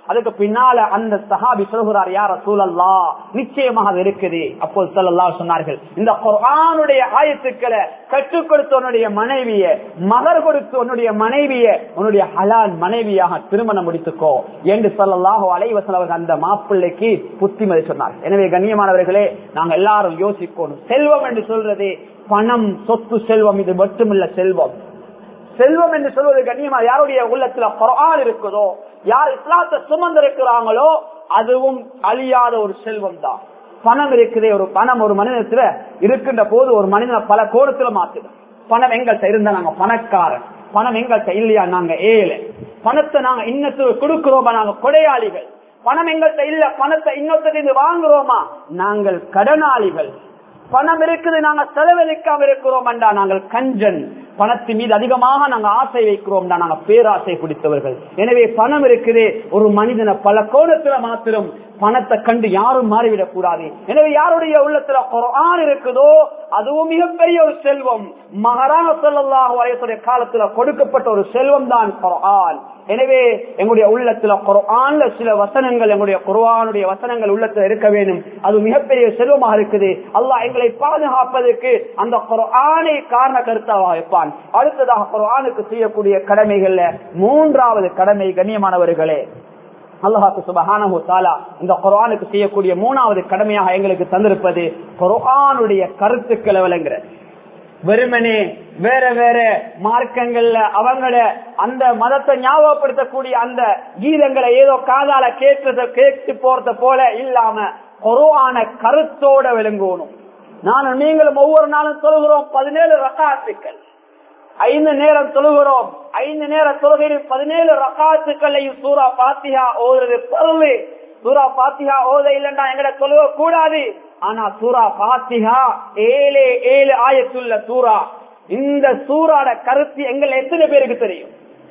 அதுக்கு பின்னால அந்த சஹாபி சொல்கிறார், யா ரசூலல்லாஹ், நிச்சயமாக அது இருக்குது. அப்போது ஸல்லல்லாஹு சொன்னார்கள், இந்த குர்ஆனுடைய ஆயத்துக்களை கற்றுக் கொடுத்த உன்னுடைய மனைவிய, மகர் கொடுத்த உன்னுடைய மனைவிய உன்னுடைய ஹலால் மனைவியாக திருமணம் முடித்துக்கோ என்று ஸல்லல்லாஹு அலைஹி வஸல்லம் அந்த மாப்பிள்ளைக்கு புத்திமதி சொன்னார். எனவே கண்ணியமானவர்களே, நாங்க எல்லாரும் யோசிக்கணும். செல்வம் என்று சொல்றது பணம், சொத்து, செல்வம், இது மட்டுமல்ல செல்வம். செல்வம் என்று சொல்வது கண்ணியமா யாருடைய உள்ளத்துல குர்ஆன் இருக்குதோ, யார் இஸ்லாத்தை சுமந்திருக்கிறாங்களோ அதுவும் அழியாத ஒரு செல்வம் தான். பணம் இருக்குதே, ஒரு பணம் ஒரு மனிதத்துல இருக்கின்ற போது ஒரு மனிதனை பல கோணத்துல மாத்துது. பணம் எங்கள்கிட்ட இருந்தா நாங்க பணக்காரன், பணம் எங்கள்கிட்ட இல்லையா நாங்க ஏழை, பணத்தை நாங்க இன்னத்துக்கு கொடுக்கிறோமா நாங்க கொடையாளிகள், பணம் எங்கள்கிட்ட இல்ல பணத்தை இன்னொருத்தர் வாங்குறோமா நாங்கள் கடனாளிகள், பணம் இருக்குது நாங்க செலவழிக்காம இருக்கிறோம் என்றா நாங்கள் கஞ்சன், பணத்தின் மீது அதிகமாக நாங்க ஆசை வைக்கிறோம் நாங்க பேராசை பிடித்தவர்கள். எனவே பணம் இருக்குது ஒரு மனிதனை பல கோணத்துல மாத்திரம் பணத்தை கண்டு யாரும் மாறிவிடக் கூடாது. எனவே யாருடைய உள்ளத்துல குர்ஆன் இருக்குதோ அதுவும் மிகப்பெரிய ஒரு செல்வம். மஹரான ஸல்லல்லாஹு அலைஹி வஸல்லம் காலத்துல கொடுக்கப்பட்ட ஒரு செல்வம் தான் குர்ஆன். எனவே எங்களுடைய உள்ளத்துல குர்ஆன்ல சில வசனங்கள், எங்களுடைய குர்ஆனுடைய வசனங்கள் உள்ளத்துல இருக்க வேண்டும். அது மிகப்பெரிய செல்வமாக இருக்குது. அல்லாஹ் எங்களை பாதுகாப்பதற்கு அந்த குர்ஆனை காரண கருத்தாக வைப்பான். அடுத்ததாக குர்ஆனுக்கு செய்யக்கூடிய கடமைகள்ல மூன்றாவது கடமை கண்ணியமானவர்களே, அல்லாஹ் சுப்ஹானஹு வ தஆலா இந்த குர்ஆனுக்கு செய்யக்கூடிய மூணாவது கடமையாக எங்களுக்கு தந்திருப்பது குர்ஆனுடைய கருத்துக்களை விளங்குறது. வெறுமனே வேற வேற மார்க்கங்கள்ல அவங்கள அந்த மதத்தை ஞாபகப்படுத்தக்கூடிய அந்த கீதங்களை ஏதோ காதால கேட்கறத கேட்டு போறத போல இல்லாம குர்ஆன கருத்தோட விளங்கணும். நானும் நீங்களும் ஒவ்வொரு நாளும் சொல்கிறோம் பதினேழு ரக்காத்துக்கள், ஐந்து நேரம் தொழுகிறோம். ஐந்து நேர தொழுகையில் பதினேழு ரக்காத்துக்களையும் சூரா ஃபாத்திஹா ஓதுறது பருவு. சூரா ஃபாத்திஹா ஓத இல்லைன்னா எங்களை தொழுக கூடாது. ஆனா சூரா ஃபாத்திஹா ஏழு ஏழு ஆயத்துள்ள சூரா. இந்த சூறாட கருத்து எங்களை எத்தனை பேருக்கு தெரியும்?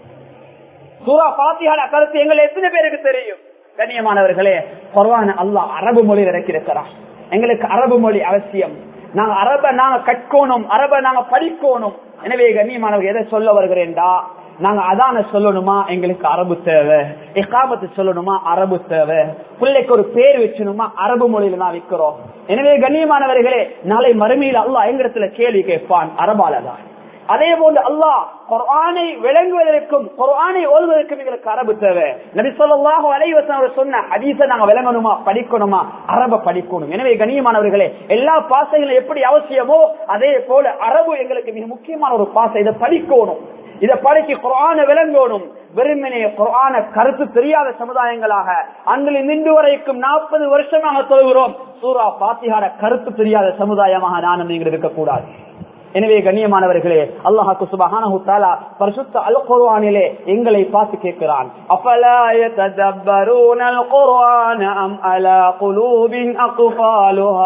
சூரா ஃபாத்திஹாட கருத்து எங்களை எத்தனை பேருக்கு தெரியும்? கண்ணியமானவர்களே, குர்ஆன் அல்லாஹ் அரபு மொழியில் இறக்கியிருக்கிறான். எங்களுக்கு அரபு மொழி அவசியம். நாங்க அரபை நாங்க கற்கணும், அரபை நாங்க படிக்கணும். எனவே கண்ணியமானவர்கள் எதை சொல்ல வருகிறேன்டா, நாங்க அதான சொல்லணுமா எங்களுக்கு அரபு தேவை, இகாமத்து சொல்லணுமா அரபு தேவை, பிள்ளைக்கு ஒரு பேர் வச்சணுமா அரபு மொழியில நான் வைக்கிறோம். எனவே கண்ணியமானவர்களே, நாளை மறுமையில் அல்லாஹ் எங்களிடத்துல கேள்வி கேட்பான் அரபாலதான். அதே போன்று அல்லாஹ் குர்ஆனை விளங்குவதற்கும் குர்ஆனை ஓதுவதற்கும் எங்களுக்கு அரபு தேவை. நபி ஸல்லல்லாஹு அலைஹி வஸல்லம் சொன்ன ஹதீஸை நாங்க விளங்கணுமா படிக்கணுமா அரபை படிக்கணும். எனவே கண்ணியமானவர்களே, எல்லா பாசைகளும் எப்படி அவசியமோ அதே போல அரபு எங்களுக்கு மிக முக்கியமான ஒரு பாசை. இதை படிக்கணும், இதை படிக்க குர்ஆனை விளங்கணும். வெறுமனே குர்ஆனை கருத்து தெரியாத சமுதாயங்களாக அன்றில் நின்று வரைக்கும் நாற்பது வருஷமாக சொல்கிறோம். சூரா ஃபாத்திஹாட கருத்து தெரியாத சமுதாயமாக நானும் நீங்கள் இருக்கக்கூடாது. எனவே கண்ணியமானவர்களே, அல்லாஹ் சுப்ஹானஹு வ தஆலா பரிசுத்த அல் குர்ஆனிலே எங்களை பார்த்து கேட்கிறான், அஃபலா யததப்பரூனல் குர்ஆன அம் அலா குலூபின் அக்ஃபாலுஹா.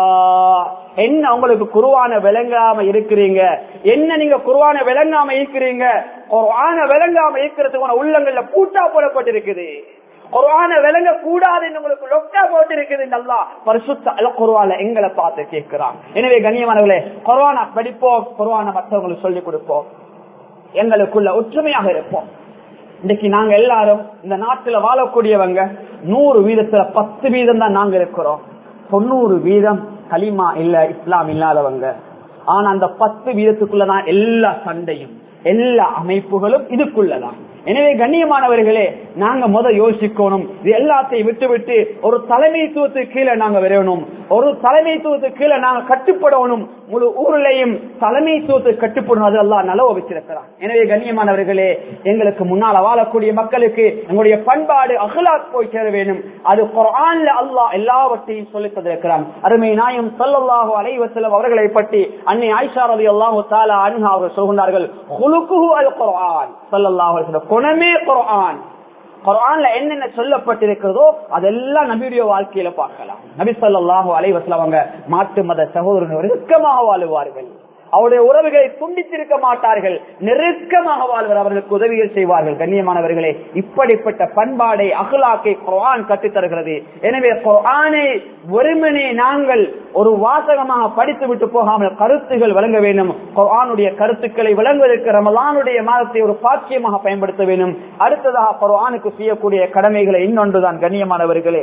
என்ன உங்களுக்கு குர்ஆனை விளங்காம இருக்கிறீங்க? என்ன நீங்க குர்ஆனை விளங்காம இருக்கிறீங்க? குர்ஆனை விளங்காம இருக்கிறதுக்கு உள்ளங்கள்ல பூட்டா போடப்பட்டிருக்குது. குர்ஆனை விளங்க கூடாது என்று உங்களுக்கு லொக்கா போட்டு இருக்குது. அல்லாஹ் பரிசுத்த அல் குர்ஆன்ல எங்களை பார்த்து கேட்கிறான். எனவே கண்ணியமானவர்களே, குர்ஆனை படிப்போம், குர்ஆனை மற்றவங்களுக்கு சொல்லிக் கொடுப்போம், எங்களுக்குள்ள ஒற்றுமையாக இருப்போம். இன்னைக்கு நாங்க எல்லாரும் இந்த நாட்டுல வாழக்கூடியவங்க நூறு வீதத்துல பத்து வீதம் தான் நாங்க இருக்கிறோம். தொண்ணூறு வீதம் கலிமா இல்ல, இஸ்லாம் இல்லாதவங்க. ஆனா அந்த பத்து வீதத்துக்குள்ளதான் எல்லா சண்டையும், எல்லா அமைப்புகளும் இதுக்குள்ளதான். எனவே கண்ணியமானவர்களே, நாங்க முத யோசிக்கணும், இது எல்லாத்தையும் விட்டு விட்டு ஒரு தலைமைத்துவத்துக்கு கீழே நாங்க வரணும், ஒரு தலைமைத்துவத்துக்கு கீழே நாங்க கட்டுப்படணும். முழு ஊரிலையும் தலைமைத்துவத்துக்கு கட்டுப்படணும். அது அல்லாஹ் நலவ வச்சிருக்கிறான். எனவே கண்ணியமானவர்களே, எங்களுக்கு முன்னால் வாழக்கூடிய மக்களுக்கு எங்களுடைய பண்பாடு அஹ்லாக் போய் சேர வேண்டும். அது குர்ஆன்ல அல்லாஹ் எல்லாவற்றையும் சொல்லி தந்திருக்கிறான். அருமை நாயகம் ஸல்லல்லாஹு அலைஹி வஸல்லம் அவர்களை பற்றி அன்னை ஆயிஷா ரலியல்லாஹு தஆலா அன்ஹா அவர்கள் சொல்கிறார்கள், குலுகுஹு அல் குர்ஆன். ஸல்லல்லாஹு அலைஹி வஸல்லம் குணமே குர்ஆன். குர்ஆன்ல என்னென்ன சொல்லப்பட்டிருக்கிறதோ அதெல்லாம் நபியுடைய வாழ்க்கையில பார்க்கலாம். நபி ஸல்லல்லாஹு அலைஹி வஸல்லம் அவங்க மாட்டு மத சகோதரர்கள் நெருக்கமாக வாழுவார்கள். அவருடைய உறவுகளை துண்டித்திருக்க மாட்டார்கள், நெருக்கமாக வாழ்வர், அவர்களுக்கு உதவிகள் செய்வார்கள். கண்ணியமானவர்களே, இப்படிப்பட்ட பண்பாடை அஹ்லாக்கை குர்ஆன் கற்றுத் தருகிறது. எனவே குர்ஆனை வெறுமனே நாங்கள் ஒரு வாசகமாக படித்து விட்டு போகாமல் கருத்துகள் வழங்க வேண்டும். குர்ஆனுடைய கருத்துக்களை விளங்குவதற்கு ரமலானுடைய மாதத்தை ஒரு பாக்கியமாக பயன்படுத்த வேண்டும். அடுத்ததாக குர்ஆனுக்கு செய்யக்கூடிய கடமைகளை இன்னொன்றுதான். கண்ணியமானவர்களே,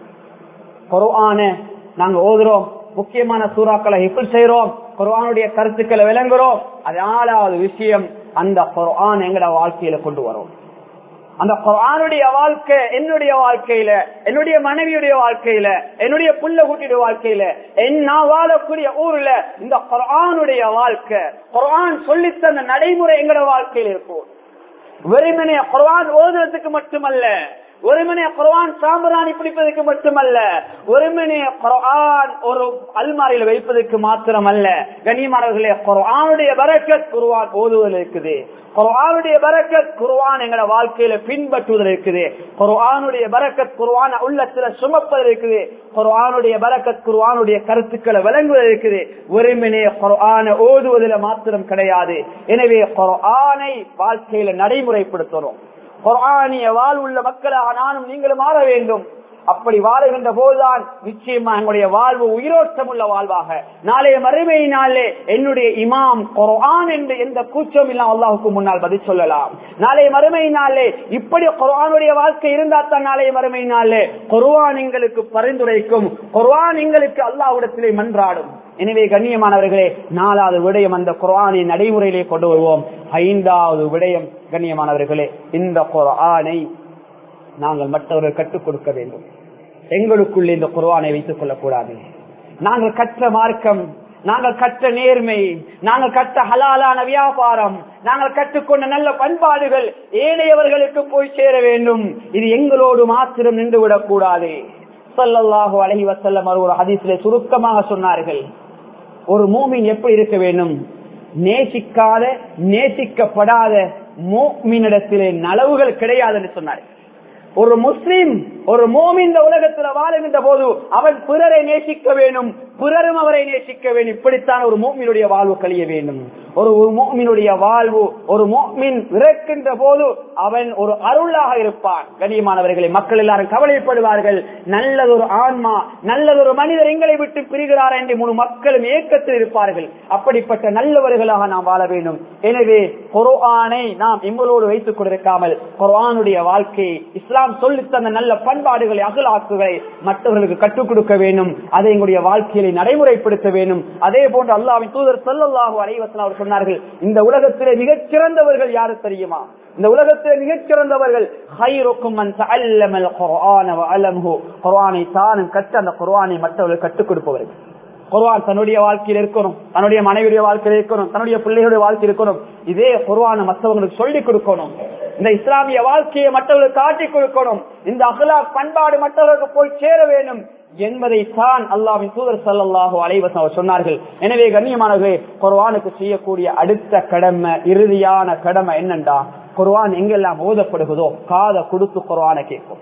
குர்ஆனை நாங்க ஓதுறோம், முக்கியமான சூறாக்களை ஹிஃப்ல் செய்றோம், குர்ஆனுடைய கருத்துக்களை விளங்குறோம். அதனாலாவது விஷயம், அந்த குர்ஆன் எங்கட வாழ்க்கையில கொண்டு வரும். அந்த குர்ஆனுடைய வாழ்க்கை என்னுடைய வாழ்க்கையில, என்னுடைய மனைவியுடைய வாழ்க்கையில, என்னுடைய புள்ள குட்டியுடைய வாழ்க்கையில, என்ன வாழக்கூடிய ஊர்ல இந்த குர்ஆனுடைய வாழ்க்கை, குர்ஆன் சொல்லித்தந்த நடைமுறை எங்கட வாழ்க்கையில இருக்கும். வெறுமனே குர்ஆன் ஓதுறதுக்கு மட்டுமல்ல, ஒருமனே குர்ஆன் சாம்பிராணி பிடிப்பதற்கு மட்டுமல்ல, ஒருமனே குர்ஆன் ஒரு அல்மாரியில் வைப்பதற்கு மாத்திரமல்ல. கண்ணியமானவர்களே, குர்ஆனுடைய பரக்கத் குர்ஆன் ஓதுவதில் இருக்குது, குர்ஆனுடைய பரக்கத் குர்ஆன் எங்கட வாழ்க்கையில பின்பற்றுவதில் இருக்குது, குர்ஆனுடைய பரக்கத் குர்ஆன் உள்ளத்துல சுமப்பதில் இருக்குது, குர்ஆனுடைய பரக்கத் குர்ஆனுடைய கருத்துக்களை விளங்குவதில் இருக்குது. ஒருமனே குர்ஆனை ஓதுவதில் மாத்திரம் கிடையாது. எனவே குர்ஆனை வாழ்க்கையில நடைமுறைப்படுத்தணும். குர்ஆனிய வாழ்வுள்ள மக்களாக நானும் நீங்களும் மாற வேண்டும். அப்படி வாழுகின்ற போதுதான் நிச்சயமா எங்களுடைய வாழ்வு உயிரோட்டம் உள்ள வாழ்வாக, நாளைய மறுமையினாலே என்னுடைய இமாம் குர்ஆன் என்று எந்த கூச்சம் இல்லாம அல்லாஹுக்கு முன்னால் பதில் சொல்லலாம். நாளைய மறுமையினாலே இப்படி குர்ஆனுடைய வாழ்க்கை இருந்தால் தான் நாளைய மறுமையினாலே குர்ஆன் எங்களுக்கு பரிந்துரைக்கும், குர்ஆன் எங்களுக்கு அல்லாஹ்விடத்திலே மன்றாடும். எனவே கண்ணியமானவர்களே, நாலாவது விடயம் அந்த குர்ஆனை நடைமுறையிலே கொண்டு வருவோம். ஐந்தாவது விடயம் கண்ணியமானவர்களே, இந்த குர்ஆனை நாங்கள் மற்றவர்கள் கற்றுக் கொடுக்க வேண்டும். எங்களுக்குள்ளே இந்த குர்ஆனை வைத்துக் கொள்ளக்கூடாது. நாங்கள் கற்ற மார்க்கம், நாங்கள் கற்ற நேர்மை, நாங்கள் கற்ற ஹலாலான வியாபாரம், நாங்கள் கற்றுக்கொண்ட நல்ல பண்பாடுகள் ஏனையவர்களுக்கு போய் சேர வேண்டும். இது எங்களோடு மாத்திரம் நின்றுவிடக் கூடாது. ஸல்லல்லாஹு அலைஹி வஸல்லம் ஒரு ஹதீஸிலே சுருக்கமாக சொன்னார்கள், ஒரு மூமின் எப்படி இருக்க வேண்டும்? நேசிக்காத, நேசிக்கப்படாத மூமினிடத்திலே நலவுகள் கிடையாது என்று சொன்னார்கள். ஒரு முஸ்லிம், ஒரு மூமின் இந்த உலகத்துல வாழுகின்ற போது அவன் பிறரை நேசிக்க வேண்டும், பிறரும் அவரை நேசிக்க வேண்டும். இப்படித்தான் ஒரு மூமினுடைய வாழ்வு கழிய வேண்டும். ஒரு மூமினுடைய வாழ்வு, ஒரு மூமின் இறக்கின்ற போது அவன் ஒரு அருளாக இருப்பான். கண்ணியமானவர்களை, மக்கள் எல்லாரும் கவலைப்படுவார்கள், நல்லதொரு ஆன்மா, நல்லதொரு மனிதர் எங்களை விட்டு பிரிகிறார் என்று முழு மக்களும் ஏக்கத்தில் இருப்பார்கள். அப்படிப்பட்ட நல்லவர்களாக நாம் வாழ வேண்டும். எனவே குர்ஆனை நாம் எங்களோடு வைத்துக் கொண்டிருக்காமல் குர்ஆனுடைய வாழ்க்கையை, இஸ்லாம் சொல்லித் தந்த நல்ல பண்பாடுகளை, அகலாக்குகளை மற்றவர்களுக்கு கற்றுக் கொடுக்க வேண்டும். அதை எங்களுடைய வாழ்க்கையில நடைமுறைப்படுத்த வேண்டும். அதே போன்று அல்லாஹ்வின் தூதர் ஸல்லல்லாஹு அலைஹி வஸல்லம் அவர் சொன்னார்கள், இந்த உலகத்திலே மிகச் சிறந்தவர்கள் யாரு தெரியுமா? இந்த உலகத்திலே மிகச் சிறந்தவர்கள் ஹைருக்கும் மன் தஅல்லமல் குர்ஆன வ அலம்ஹு, குர்ஆனை தானும் கற்று அந்த குர்ஆனை மற்றவர்களுக்கு கற்றுக் கொடுப்பவர்கள். குர்ஆன் தன்னுடைய வாழ்க்கையில் இருக்கணும், தன்னுடைய மனைவியுடைய வாழ்க்கையில் இருக்கணும், தன்னுடைய பிள்ளைகளுடைய வாழ்க்கையில் இருக்கணும். இதே குர்ஆனை மற்றவங்களுக்கு சொல்லிக் கொடுக்கணும். இந்த இஸ்லாமிய வாழ்க்கையை மற்றவர்களுக்கு காட்டிக் கொடுக்கணும். இந்த அஹ்லாக் பண்பாடு மற்றவர்களுக்கு போய் சேர வேண்டும் என்பதை தான் அல்லாஹ்வின் தூதர் ஸல்லல்லாஹு அலைஹி வஸல்லம் சொன்னார்கள். எனவே கண்ணியமானவர்களே, குர்ஆனுக்கு செய்யக்கூடிய அடுத்த கடமை, இறுதியான கடமை என்னண்டா, குர்ஆன் எங்கெல்லாம் ஓதப்படுகிறதோ காதை கொடுத்து குர்ஆனை கேட்கும்.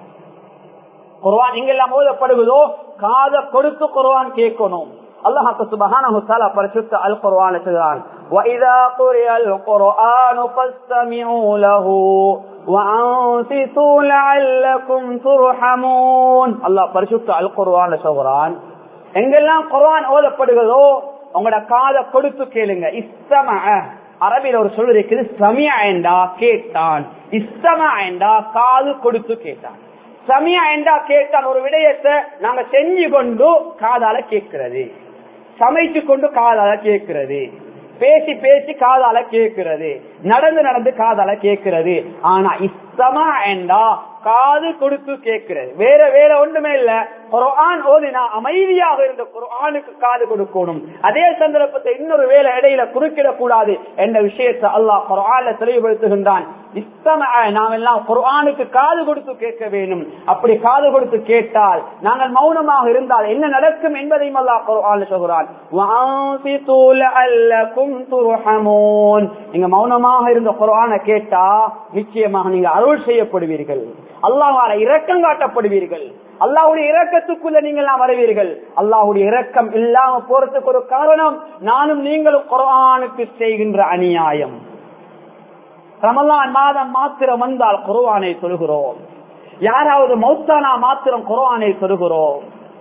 குர்ஆன் எங்கெல்லாம் ஓதப்படுகிறதோ காதை கொடுத்து குர்ஆன் கேட்கணும். அல்லாஹ் சுப்ஹானஹு வ தஆலா பரிசுத்த அல் குர்ஆன் சொல்றான், وَإِذَا قُرِئَ الْقُرْآنُ فَاسْتَمِعُوا لَهُ وَأَنصِتُوا لَعَلَّكُمْ تُرْحَمُونَ. அல்லாஹ் பரிசுத்த அல் குர்ஆன் சொல்றான், எங்கெல்லாம் குர்ஆன் ஓதப்படுகிறதோ உங்களோட காதை கொடுத்து கேளுங்க. இஸ்தமஅ, அரபில ஒரு சொல் இருக்குது, சமிஅ என்றா கேட்டான், இஸ்தமஅ என்றா காது கொடுத்து கேட்டான். சமிஅ என்றா கேட்டான், ஒரு விடயத்தை நாங்க செஞ்சு கொண்டு காதால கேட்கிறது, சமைச்சு கொண்டு காதால கேட்கிறது, பேசி பேசி காதால கேட்கிறது, நடந்து நடந்து காதால கேட்கிறது. ஆனா இஸ்தமா என்றா காது கொடுத்து கேட்கிறது, வேற வேற ஒன்றுமே இல்ல. குர்ஆன் ஓதினா அமைதியாக இருந்த குர்ஆனுக்கு காது கொடுக்கணும். அதே சந்தர்ப்பத்தை இன்னொரு வேலை இடையில குறுக்கிடக் கூடாது என்ற விஷயத்தை அல்லாஹ் குர்ஆன்ல தெளிவுபடுத்துகின்றான். இஸ்தமா, நாம் எல்லாம் குர்ஆனுக்கு காது கொடுத்து கேட்க வேண்டும். அப்படி காது கொடுத்து கேட்டால், நாங்கள் மௌனமாக இருந்தால் என்ன நடக்கும் என்பதையும் அல்லாஹ் குர்ஆன்ல சொல்கிறான். வஅன்சிது லஅல்லகும் துர்ஹமூன். நீங்க மௌனமாக இருந்த குர்ஆனை கேட்டா நிச்சயமாக நீங்க அருள் செய்யப்படுவீர்கள், அல்லாஹ்வால இரக்கம் காட்டப்படுவீர்கள். அல்லாஹ்வுடைய இரக்கம் இரக்கத்துக்குள்ள நீங்கள் வருவீர்கள். அல்லாஹ்வுடைய இரக்கம் இல்லாம போறதுக்கு ஒரு காரணம் நானும் நீங்களும் குர்ஆனுக்கு செய்கின்ற அநியாயம். ரமலான் மாதம் மாத்திரம் வந்தால் குர்ஆனை சொல்கிறோம், யாராவது மௌத்தானா மாத்திரம் குர்ஆனை சொல்கிறோம்,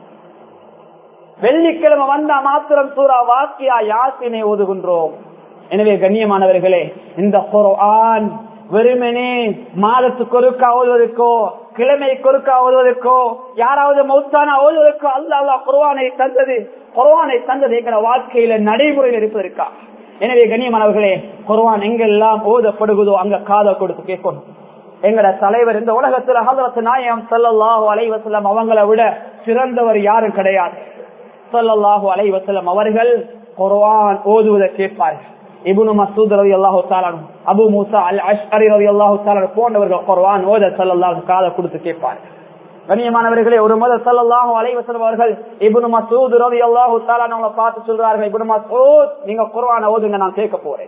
வெள்ளிக்கிழமை வந்தா மாத்திரம் சூரா வாக்கியா யாசினை ஓதுகின்றோம். எனவே கண்ணியமானவர்களே, இந்த குர்ஆன் வெறுமனே மாதத்துக்கு ஒருக்கா ஓதுவதற்கோ கிழமை கொருக்கா ஓதுவதற்கோ யாராவது மௌத்தானா ஓதுவதற்கோ அல்ல அல்லாஹ் குர்ஆனை தந்தது. குர்ஆனை தந்தது என்கிற வாழ்க்கையில நடைமுறையில் இருப்பதற்கா. எனவே கண்ணியமானவர்களே, குர்ஆன் எங்கெல்லாம் ஓதப்படுகிறதோ அங்க காதை கொடுத்து கேட்கணும். எங்கட தலைவர் இந்த உலகத்துல ஹஜ்ரத் நாயகம் ஸல்லல்லாஹு அலைஹி வஸல்லம் அவங்களை விட சிறந்தவர் யாரும் கிடையாது. ஸல்லல்லாஹு அலைஹி வஸல்லம் அவர்கள் குர்ஆன் ஓதுவதை கேட்பார்கள். இப்னு மஸ்ஊத் ரலியல்லாஹு தஆலா, அபூ மூஸா அல் அஷ்அரி ரலியல்லாஹு தஆலா போன்றவர்கள் குர்ஆன் ஓத ஸல்லல்லாஹு காதை கொடுத்து கேட்பார்கள். கண்ணியமானவர்களே, ஒரு முறை ஸல்லல்லாஹு அலைஹி வஸல்லம் அவர்கள் இப்னு மஸ்ஊத் ரலியல்லாஹு தஆலா அவங்களை பார்த்து சொல்றார்கள், இப்னு மஸ்ஊத் நீங்க குர்ஆன் ஓதுங்க, நான் கேட்க போறேன்.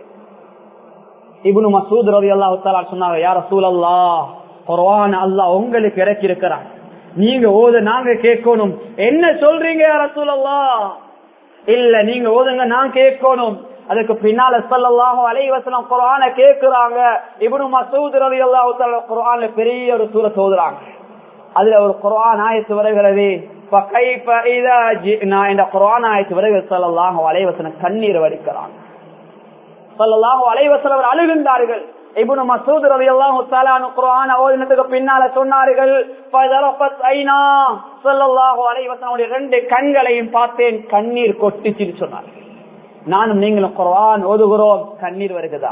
இப்னு மஸ்ஊத் ரலியல்லாஹு தஆலா சொன்னாங்க, யா ரசூலல்லாஹ், குர்ஆன் அல்லாஹ் உங்களுக்கு இறக்கி இருக்கிறான், நீங்க ஓத நாங்க கேட்கணும். என்ன சொல்றீங்க யா ரசூலல்லாஹ்? இல்ல நீங்க ஓதுங்க, நான் கேட்கணும். அதுக்கு பின்னால ஸல்லல்லாஹு அலைஹி வஸல்லம் குர்ஆனை கேக்குறாங்க. இப்னு மஸ்ஊத் ரலியல்லாஹு தஆலா குர்ஆன்ல பெரிய ஒரு சூரத் ஓதுறாங்க. அதுல ஒரு குர்ஆன் ஆயத்து வருகிறது, ஃபகைஃப இதா ஜினா, இந்த குர்ஆன் ஆயத்து வருகிறது. ஸல்லல்லாஹு அலைஹி வஸல்லம் கண்ணீர் வடிக்கிறாங்க. ஸல்லல்லாஹு அலைஹி வஸல்லம் அழுகின்றார்கள். இப்னு மஸ்ஊத் ரலியல்லாஹு தஆலா குர்ஆன் ஓதினதுக்கு பின்னால சொன்னார்கள், ஃபதரஃபத் ஐனா, ஸல்லல்லாஹு அலைஹி வஸல்லம் ரெண்டு கண்களையும் பார்த்தேன், கண்ணீர் கொட்டிச்சுன்னு சொன்னார்கள். நானும் நீங்களும் குர்ஆன் ஓதுகிறோம், கண்ணீர் வருகிறதா?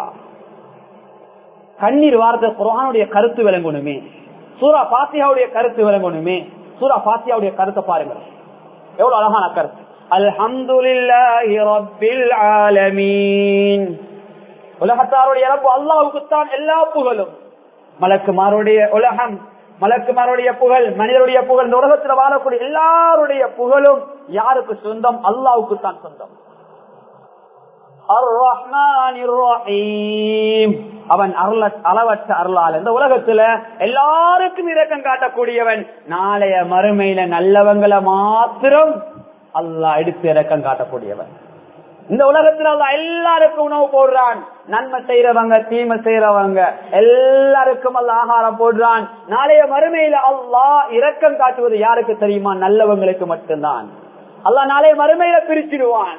கண்ணீர் வார்த்தை குர்ஆனுடைய கருத்து விளங்கணுமே, சூரா ஃபாத்திஹாவுடைய கருத்து விளங்கணுமே. சூரா ஃபாத்திஹாவுடைய கருத்தை பாருங்க, எவ்வளவு அழகான கருத்து. அல்ஹம்துலில்லாஹி ரப்பில் ஆலமீன், உலகத்தாருடைய ரப்பு அல்லாஹ்வுக்குத்தான் எல்லா புகழும். மலக்குமாருடைய உலகம், மலக்குமாருடைய புகழ், மனிதருடைய புகழ், இந்த உலகத்தில் வாழக்கூடிய எல்லாருடைய புகழும் யாருக்கு சொந்தம்? அல்லாஹ்வுக்குத்தான் சொந்தம். அர்-ரஹ்மானிர் ரஹீம், அவன் அருள அளவற்ற அருளால் இந்த உலகத்துல எல்லாருக்கும் இரக்கம் காட்டக்கூடியவன். நாளைய மறுமையில நல்லவங்களை மாத்திரம் அல்லாஹ் எடுத்து இரக்கம் காட்டக்கூடியவன். இந்த உலகத்துல அல்லாஹ் எல்லாருக்கும் உணவு போடுறான், நன்மை செய்யறவங்க தீமை செய்யறவங்க எல்லாருக்கும் அல்லாஹ் ஆகாரம் போடுறான். நாளைய மறுமையில அல்லாஹ் இரக்கம் காட்டுவது யாருக்கு தெரியுமா? நல்லவங்களுக்கு மட்டும்தான். அல்லாஹ் நாளைய மறுமையில பிரிச்சிடுவான்.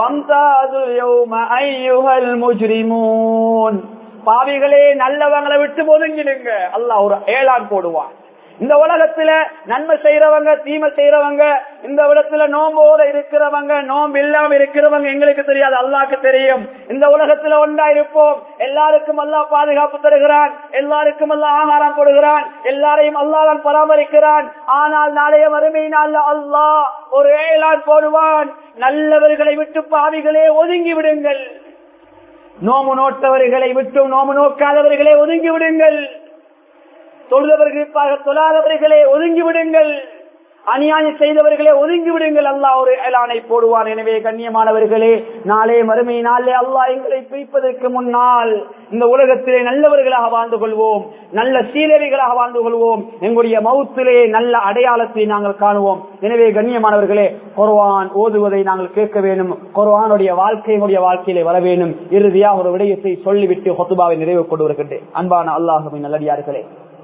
பாவிகளே நல்லவங்களை விட்டு ஒதுங்கிடுங்க, அல்லாஹ் ஒரு ஏலான் போடுவான். இந்த உலகத்துல நன்மை செய்யறவங்க தீமை செய்யறவங்க, இந்த இடத்துல நோம்போட இருக்கிறவங்க நோம்பு இல்லாம இருக்கிறவங்க எங்களுக்கு தெரியாது, அல்லாஹ்க்கு தெரியும். இந்த உலகத்துல ஒன்றா இருப்போம், எல்லாருக்கும் அல்லாஹ் பாதுகாப்பு தருகிறான், எல்லாருக்கும் அல்லாஹ் ஆகாரம் போடுகிறான், எல்லாரையும் அல்லாஹ் தான் பராமரிக்கிறான். ஆனால் நாளைய மறுமை நாள்ல அல்லாஹ் ஒரு ஏலான் போடுவான், நல்லவர்களை விட்டு பாவிகளே ஒதுங்கி விடுங்கள், நோம்பு நோட்டவர்களை விட்டு நோம்பு நோக்காதவர்களே ஒதுங்கி விடுங்கள், தொழுதவர்களுக்காக தொழாதவர்களே ஒதுங்கி விடுங்கள், அநியாயம் செய்தவர்களே ஒதுங்கி விடுங்கள், அல்லாஹ் ஒரு ஏலானை போடுவான். எனவே கண்ணியமானவர்களே, நாளே மறுமை நாளே அல்லாஹ் எங்களை பிரிப்பதற்கு முன்னால் இந்த உலகத்திலே நல்லவர்களாக வாழ்ந்து கொள்வோம், நல்ல சீலவிகளாக வாழ்ந்து கொள்வோம், எங்களுடைய மௌத்திலே நல்ல அடையாளத்தை நாங்கள் காணுவோம். எனவே கண்ணியமானவர்களே, குர்ஆன் ஓதுவதை நாங்கள் கேட்க வேண்டும், குர்ஆனுடைய வாழ்க்கையினுடைய வாழ்க்கையிலே வர வேண்டும். இறுதியாக ஒரு விடயத்தை சொல்லிவிட்டு ஹுத்பாவை நிறைவு கொண்டு வருகின்றேன். அன்பான அல்லாஹ்வின் நல்லடியார்களே,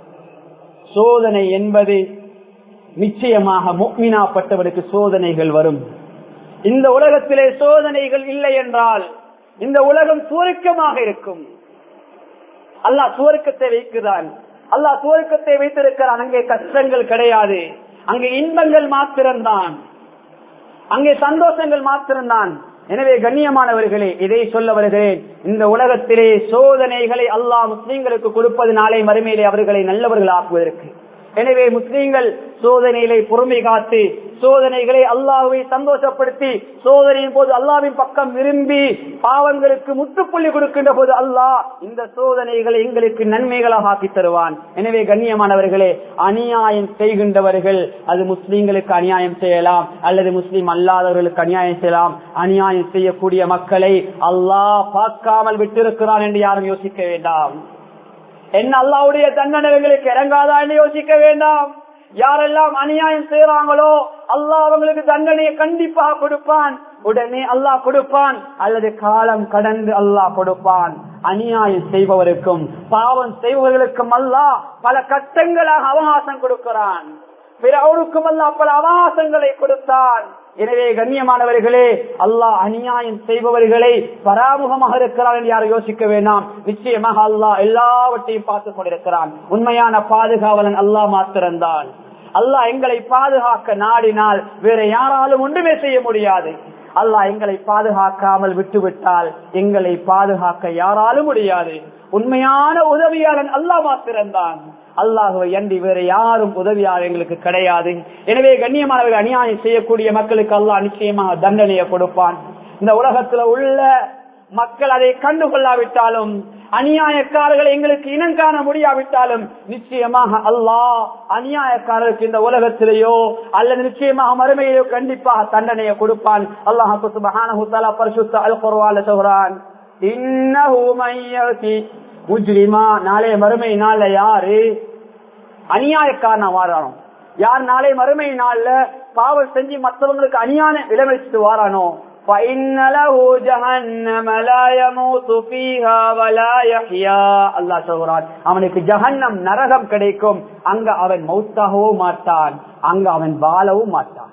சோதனை என்பது நிச்சயமாக முஃமினாப்பட்டவருக்கு சோதனைகள் வரும். இந்த உலகத்திலே சோதனைகள் இல்லை என்றால் இந்த உலகம் சுவர்க்கமாக இருக்கும். அல்லாஹ் சுவர்க்கத்தை வைக்கிறான், அல்லாஹ் சுவர்க்கத்தை வைத்திருக்கிறான். அங்கே கஷ்டங்கள் கிடையாது, அங்கே இன்பங்கள் மாத்திரம்தான், அங்கே சந்தோஷங்கள் மாத்திரம்தான். எனவே கண்ணியமானவர்களே, இதை சொல்ல வருகிறேன், இந்த உலகத்திலே சோதனைகளை அல்லாஹ் முஸ்லிம்களுக்கு கொடுப்பது நாளை மறுமையிலே அவர்களை நல்லவர்கள் ஆக்குவதற்கு. எனவே முஸ்லிம்கள் சோதனைகளை பொறுமை காத்து, சோதனைகளை அல்லாஹ்வை சந்தோஷப்படுத்தி, சோதனையின் போது அல்லாஹ்வின் பக்கம் விரும்பி பாவங்களுக்கு முற்றுப்புள்ளி கொடுக்கின்ற போது அல்லாஹ் இந்த சோதனைகளை எங்களுக்கு நன்மைகளாக ஆக்கி தருவான். எனவே கண்ணியமானவர்களே, அநியாயம் செய்கின்றவர்கள் அது முஸ்லிம்களுக்கு அநியாயம் செய்யலாம் அல்லது முஸ்லிம் அல்லாதவர்களுக்கு அநியாயம் செய்யலாம். அநியாயம் செய்யக்கூடிய மக்களை அல்லாஹ் பார்க்காமல் விட்டிருக்கிறான் என்று யாரும் யோசிக்க வேண்டாம். என்ன அல்லாஹ்வுடைய தண்டனை எங்களுக்கு இறங்காதா என்று யோசிக்க வேண்டாம். யாரெல்லாம் அநியாயம் செய்யறாங்களோ அல்லாஹ் அவங்களுக்கு தண்டனையை கண்டிப்பாக கொடுப்பான். உடனே அல்லாஹ் கொடுப்பான் அல்லது காலம் கடந்து அல்லாஹ் கொடுப்பான். அநியாயம் செய்பவருக்கும் பாவம் செய்பவர்களுக்கும் அல்லாஹ் பல கட்டங்களாக அவகாசம் கொடுக்கிறான். பிறருக்கும் அல்லாஹ் பல அவகாசங்களை கொடுத்தான். எனவே கண்ணியமானவர்களே, அல்லாஹ் அநியாயம் செய்பவர்களை பராமுகமாக இருக்கிறான் என்று யாரும் யோசிக்க வேண்டாம். நிச்சயமாக அல்லாஹ் எல்லாவற்றையும் பார்த்துக் கொண்டிருக்கிறான். உண்மையான பாதுகாவலன் அல்லாஹ் மாத்திரம்தான். அல்லாஹ் எங்களை பாதுகாக்க நாடினால் வேற யாராலும் ஒன்றுமே செய்ய முடியாது. அல்லாஹ் எங்களை பாதுகாக்காமல் விட்டுவிட்டால் எங்களை பாதுகாக்க யாராலும் முடியாது. உண்மையான உதவியாளன் அல்லாஹ் மாத்திரம்தான். அல்லாஹுவை அன்றி வேற யாரும் உதவியாளர் எங்களுக்கு கிடையாது. எனவே கண்ணியமானவர்கள், அநியாயம் செய்யக்கூடிய மக்களுக்கு அல்லாஹ் நிச்சயமாக தண்டனையை கொடுப்பான். இந்த உலகத்துல உள்ள மக்கள் அதை கண்டுகொள்ளாவிட்டாலும், அநியாயக்காரர்களை எங்களுக்கு இனம் காண முடியாவிட்டாலும், நிச்சயமாக அல்லாஹ் அநியாயக்காரருக்கு இந்த உலகத்திலேயோ அல்லது நிச்சயமாக மறுமையிலோ கண்டிப்பாக தண்டனையை கொடுப்பான். அல்லாஹ் சுப்ஹானஹு தஆலா பரிசுத்த அல் குர்ஆன்ல சொல்றான், இன்னஹு மய்யதி முஜ்ரிமா, நாளை மறுமை நாள்ல யாரு அநியாயக்காரனா வாரானோ, யார் நாளை மறுமை நாள்ல பாவம் செஞ்சு மற்றவங்களுக்கு அநியாயம் விளைவிச்சுட்டு வாரானோ, அவனுக்கு ஜஹன்னம் நரகம் கிடைக்கும். அங்க அவன் மௌத்தாகவும் மாட்டான், அங்க அவன் வாழவும் மாட்டான்,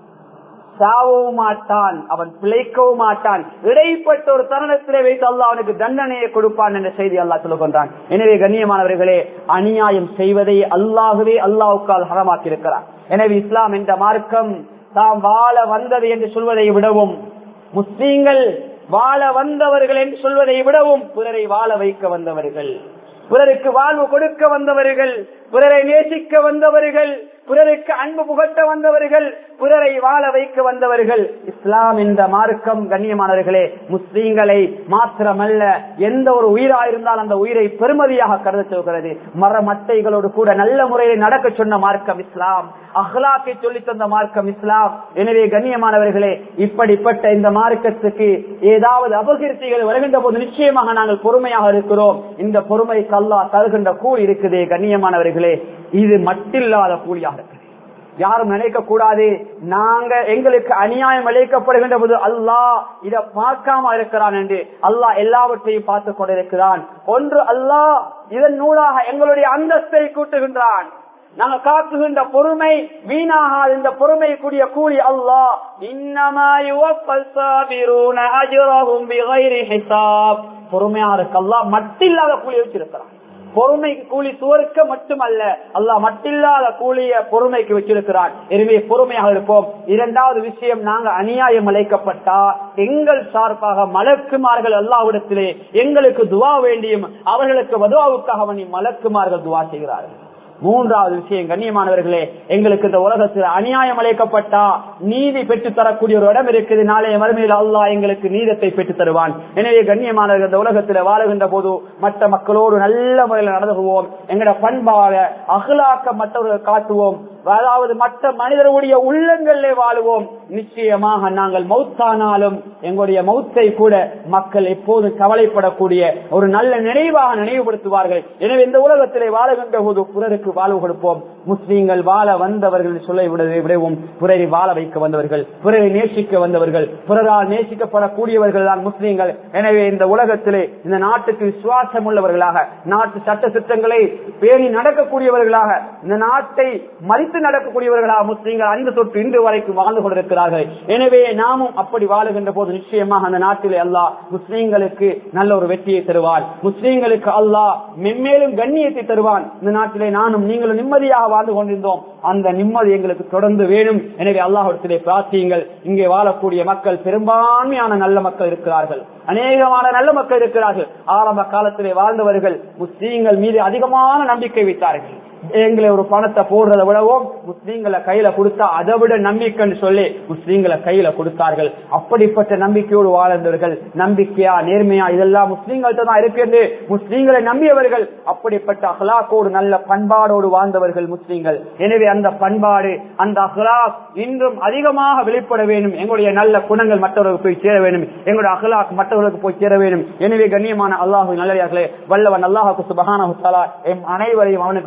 சாவவும் மாட்டான், அவன் பிழைக்கவும் மாட்டான். இடைப்பட்ட ஒரு தருணத்திலே வைத்து அல்லாஹ் அவனுக்கு தண்டனையை கொடுப்பான் என்ற செய்தி அல்லாஹ் சொல்லுகின்றான். எனவே கண்ணியமானவர்களே, அநியாயம் செய்வதை அல்லாஹுவே அல்லாஹ்வுக்கால் ஹராமாக்கி இருக்கிறார். எனவே இஸ்லாம் என்ற மார்க்கம் தாம் வாழ வந்தது என்று சொல்வதை விடவும், முஸ்லீம்கள் வாழ வந்தவர்கள் என்று சொல்வதை விடவும், பிறரை வாழ வைக்க வந்தவர்கள், பிறருக்கு வாழ்வு கொடுக்க வந்தவர்கள், பிறரை நேசிக்க வந்தவர்கள், பிறருக்கு அன்பு புகட்ட வந்தவர்கள், பிறரை வாழ வைக்க வந்தவர்கள். இஸ்லாம் என்ற மார்க்கம் கண்ணியமானவர்களே, முஸ்லீம்களை மாத்திரமல்ல, எந்த ஒரு உயிரா இருந்தால் அந்த உயிரை பெருமதியாக கருத சொல்கிறது. மரமட்டைகளோடு கூட நல்ல முறையில் நடக்க சொன்ன மார்க்கம் இஸ்லாம். அஹ்லாக்கை சொல்லி தந்த மார்க்கம் இஸ்லாம். எனவே கண்ணியமானவர்களே, இப்படிப்பட்ட இந்த மார்க்கத்துக்கு ஏதாவது அபகீர்த்திகள் வருகின்ற போது நிச்சயமாக நாங்கள் பொறுமையாக இருக்கிறோம். இந்த பொறுமைக்கு அல்லாஹ் தருகின்ற கூலி இருக்குதே கண்ணியமானவர்களே, இது மட்டில்லாத கூலியாக இருக்கு. யாரும் நினைக்க கூடாது நாங்க எங்களுக்கு அநியாயம் அளிக்கப்படுகின்ற போது அல்லாஹ் இதை பார்க்காம இருக்கிறான் என்று. அல்லாஹ் எல்லாவற்றையும் பார்த்துக் கொண்டிருக்கிறான். ஒன்று, அல்லாஹ் இதன் நூலாக எங்களுடைய அந்தஸ்தை கூட்டுகின்றான். நாங்க காக்குகின்ற பொறுமை வீணாக இந்த பொறுமை கூடிய கூலி அல்லாஹ் இன்னமா யுவஃபல் ஸாபிரூன அஜ்ரஹும் பிகைரி ஹிசாப். பொறுமையாருக்கு அல்லாஹ் மட்டில்லாத கூலி வச்சிருக்கிறான். பொறுமைக்கு கூலி சுவர்க்க மட்டுமல்ல, அல்லாஹ் மட்டில்லாத கூலிய பொறுமைக்கு வச்சிருக்கிறான். எனவே பொறுமையாக இருப்போம். இரண்டாவது விஷயம், நாங்க அநியாயம் அழைக்கப்பட்டா எங்கள் சார்பாக மலக்குமார்கள் அல்லாஹ்விடத்திலே எங்களுக்கு துவா வேண்டியும் அவர்களுக்கு வதுவாவுக்காக வேண்டி மலக்குமார்கள் துவா செய்கிறார்கள். மூன்றாவது விஷயம் கண்ணியமானவர்களே, எங்களுக்கு இந்த உலகத்தில் அநியாயம் அழைக்கப்பட்டா நீதி பெற்று தரக்கூடிய ஒரு இடம் இருக்குது. நாளைய மறுமையில் அல்லாஹ் எங்களுக்கு நீதத்தை பெற்று தருவான். எனவே கண்ணியமானவர்கள், இந்த உலகத்தில் வாழுகின்ற போது மற்ற மக்களோடு நல்ல முறையில் நடந்துகுவோம். எங்களோட பண்பாக அகலாக்க மற்றவர்கள் காட்டுவோம். அதாவது மற்ற மனிதர்களுடைய உள்ளங்களிலே வாழுவோம். நிச்சயமாக நாங்கள் மௌத்தானாலும் எங்களுடைய மௌத்தை கூட மக்கள் எப்போது கவலைப்படக்கூடிய ஒரு நல்ல நினைவாக நினைவுபடுத்துவார்கள். எனவே இந்த உலகத்திலே வாழுகின்ற போது பிறருக்கு வாழ்வு கொடுப்போம். முஸ்லீம்கள் வாழ வந்தவர்கள் சொல்லை விடவும் பிறரை வாழ வைக்க வந்தவர்கள், பிறரை நேசிக்க வந்தவர்கள், பிறரால் நேசிக்கப்படக்கூடியவர்கள் தான் முஸ்லீம்கள். எனவே இந்த உலகத்திலே இந்த நாட்டுக்கு விசுவாசம் உள்ளவர்களாக, நாட்டு சட்ட திட்டங்களை பேணி நடக்கக்கூடியவர்களாக, இந்த நாட்டை மதித்து நடக்கக்கூடியவர்களாக முஸ்லீம்கள் அந்த தொற்று இன்று வரைக்கும் வாழ்ந்து கொண்டிருக்கிறார்கள். எனவே நாமும் அப்படி வாழுகின்ற போது நிச்சயமாக அந்த நாட்டிலே அல்லாஹ் முஸ்லீம்களுக்கு நல்ல ஒரு வெற்றியை தருவான். முஸ்லீம்களுக்கு அல்லாஹ் மென்மேலும் கண்ணியத்தை தருவான். இந்த நாட்டிலே நானும் நீங்களும் நிம்மதியாக வாழ்ந்து கொண்டிருந்தோம். அந்த நிம்மதி எங்களுக்கு தொடர்ந்து வேணும். எனவே அல்லாஹ்விடத்திலே பிரார்த்தியுங்கள். இங்கே வாழக்கூடிய மக்கள் பெரும்பான்மையான நல்ல மக்கள் இருக்கிறார்கள், அநேகமான நல்ல மக்கள் இருக்கிறார்கள். ஆரம்ப காலத்திலே வாழ்ந்தவர்கள் முஸ்லீம்கள் மீது அதிகமான நம்பிக்கை வைத்தார்கள். எங்களை ஒரு பணத்தை போடுறதை விடவும் முஸ்லீம்களை கையில கொடுத்தா அதை விட நம்பிக்கைன்னு சொல்லி முஸ்லீம்களை கையில கொடுத்தார்கள். அப்படிப்பட்ட நம்பிக்கையோடு வாழ்ந்தவர்கள், நம்பிக்கையா நேர்மையா இதெல்லாம் முஸ்லீம்கள்ட்ட தான் இருக்கு முஸ்லீம்களை நம்பியவர்கள், அப்படிப்பட்ட அஹ்லாக்கோடு நல்ல பண்பாடோடு வாழ்ந்தவர்கள் முஸ்லீம்கள். எனவே அந்த பண்பாடு, அந்த அஹ்லாக் இன்றும் அதிகமாக வெளிப்பட வேண்டும். எங்களுடைய நல்ல குணங்கள் மற்றவர்களுக்கு போய் சேர வேண்டும், எங்களுடைய அஹ்லாக் மற்றவர்களுக்கு போய் சேர வேண்டும். எனவே கண்ணியமான அல்லாஹ்வின் நல்லடியார்களே, வல்லவன் அல்லாஹ்வுக்கு சுப்ஹானஹு வ தஆலா எம் அனைவரையும் அவனுக்கு பொருத்தம்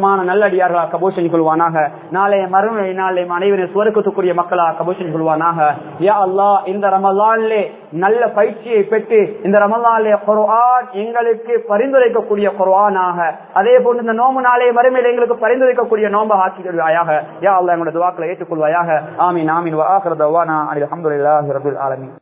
பொருத்தமான நல்லடியார்களாக கபூல் செஞ்சு கொள்வானாக. நாளைய மறுமை நாளை அனைவரும் சுவர்க்கத்துக்குரிய மக்களாக கபூல் செஞ்சு கொள்வானாக. யா அல்லாஹ், இந்த ரமலானிலே நல்ல பயிற்சியை பெற்று இந்த ரமலானிலே குர்ஆன் எங்களுக்கு பரிந்துரைக்கக்கூடிய குர்ஆனாக, அதே போன்று இந்த நோம்பு நாளைய மறுமையில் எங்களுக்கு பரிந்துரைக்கக்கூடிய நோம்பாக ஆக்கிக் கொள்வாயாக. யா அல்லாஹ், எங்களுடைய துஆக்களை ஏற்றுக்கொள்வாயாக. ஆமீன் ஆமீன். வ ஆகிரு தஅவானா அல்ஹம்துலில்லாஹி ரப்பில் ஆலமீன்.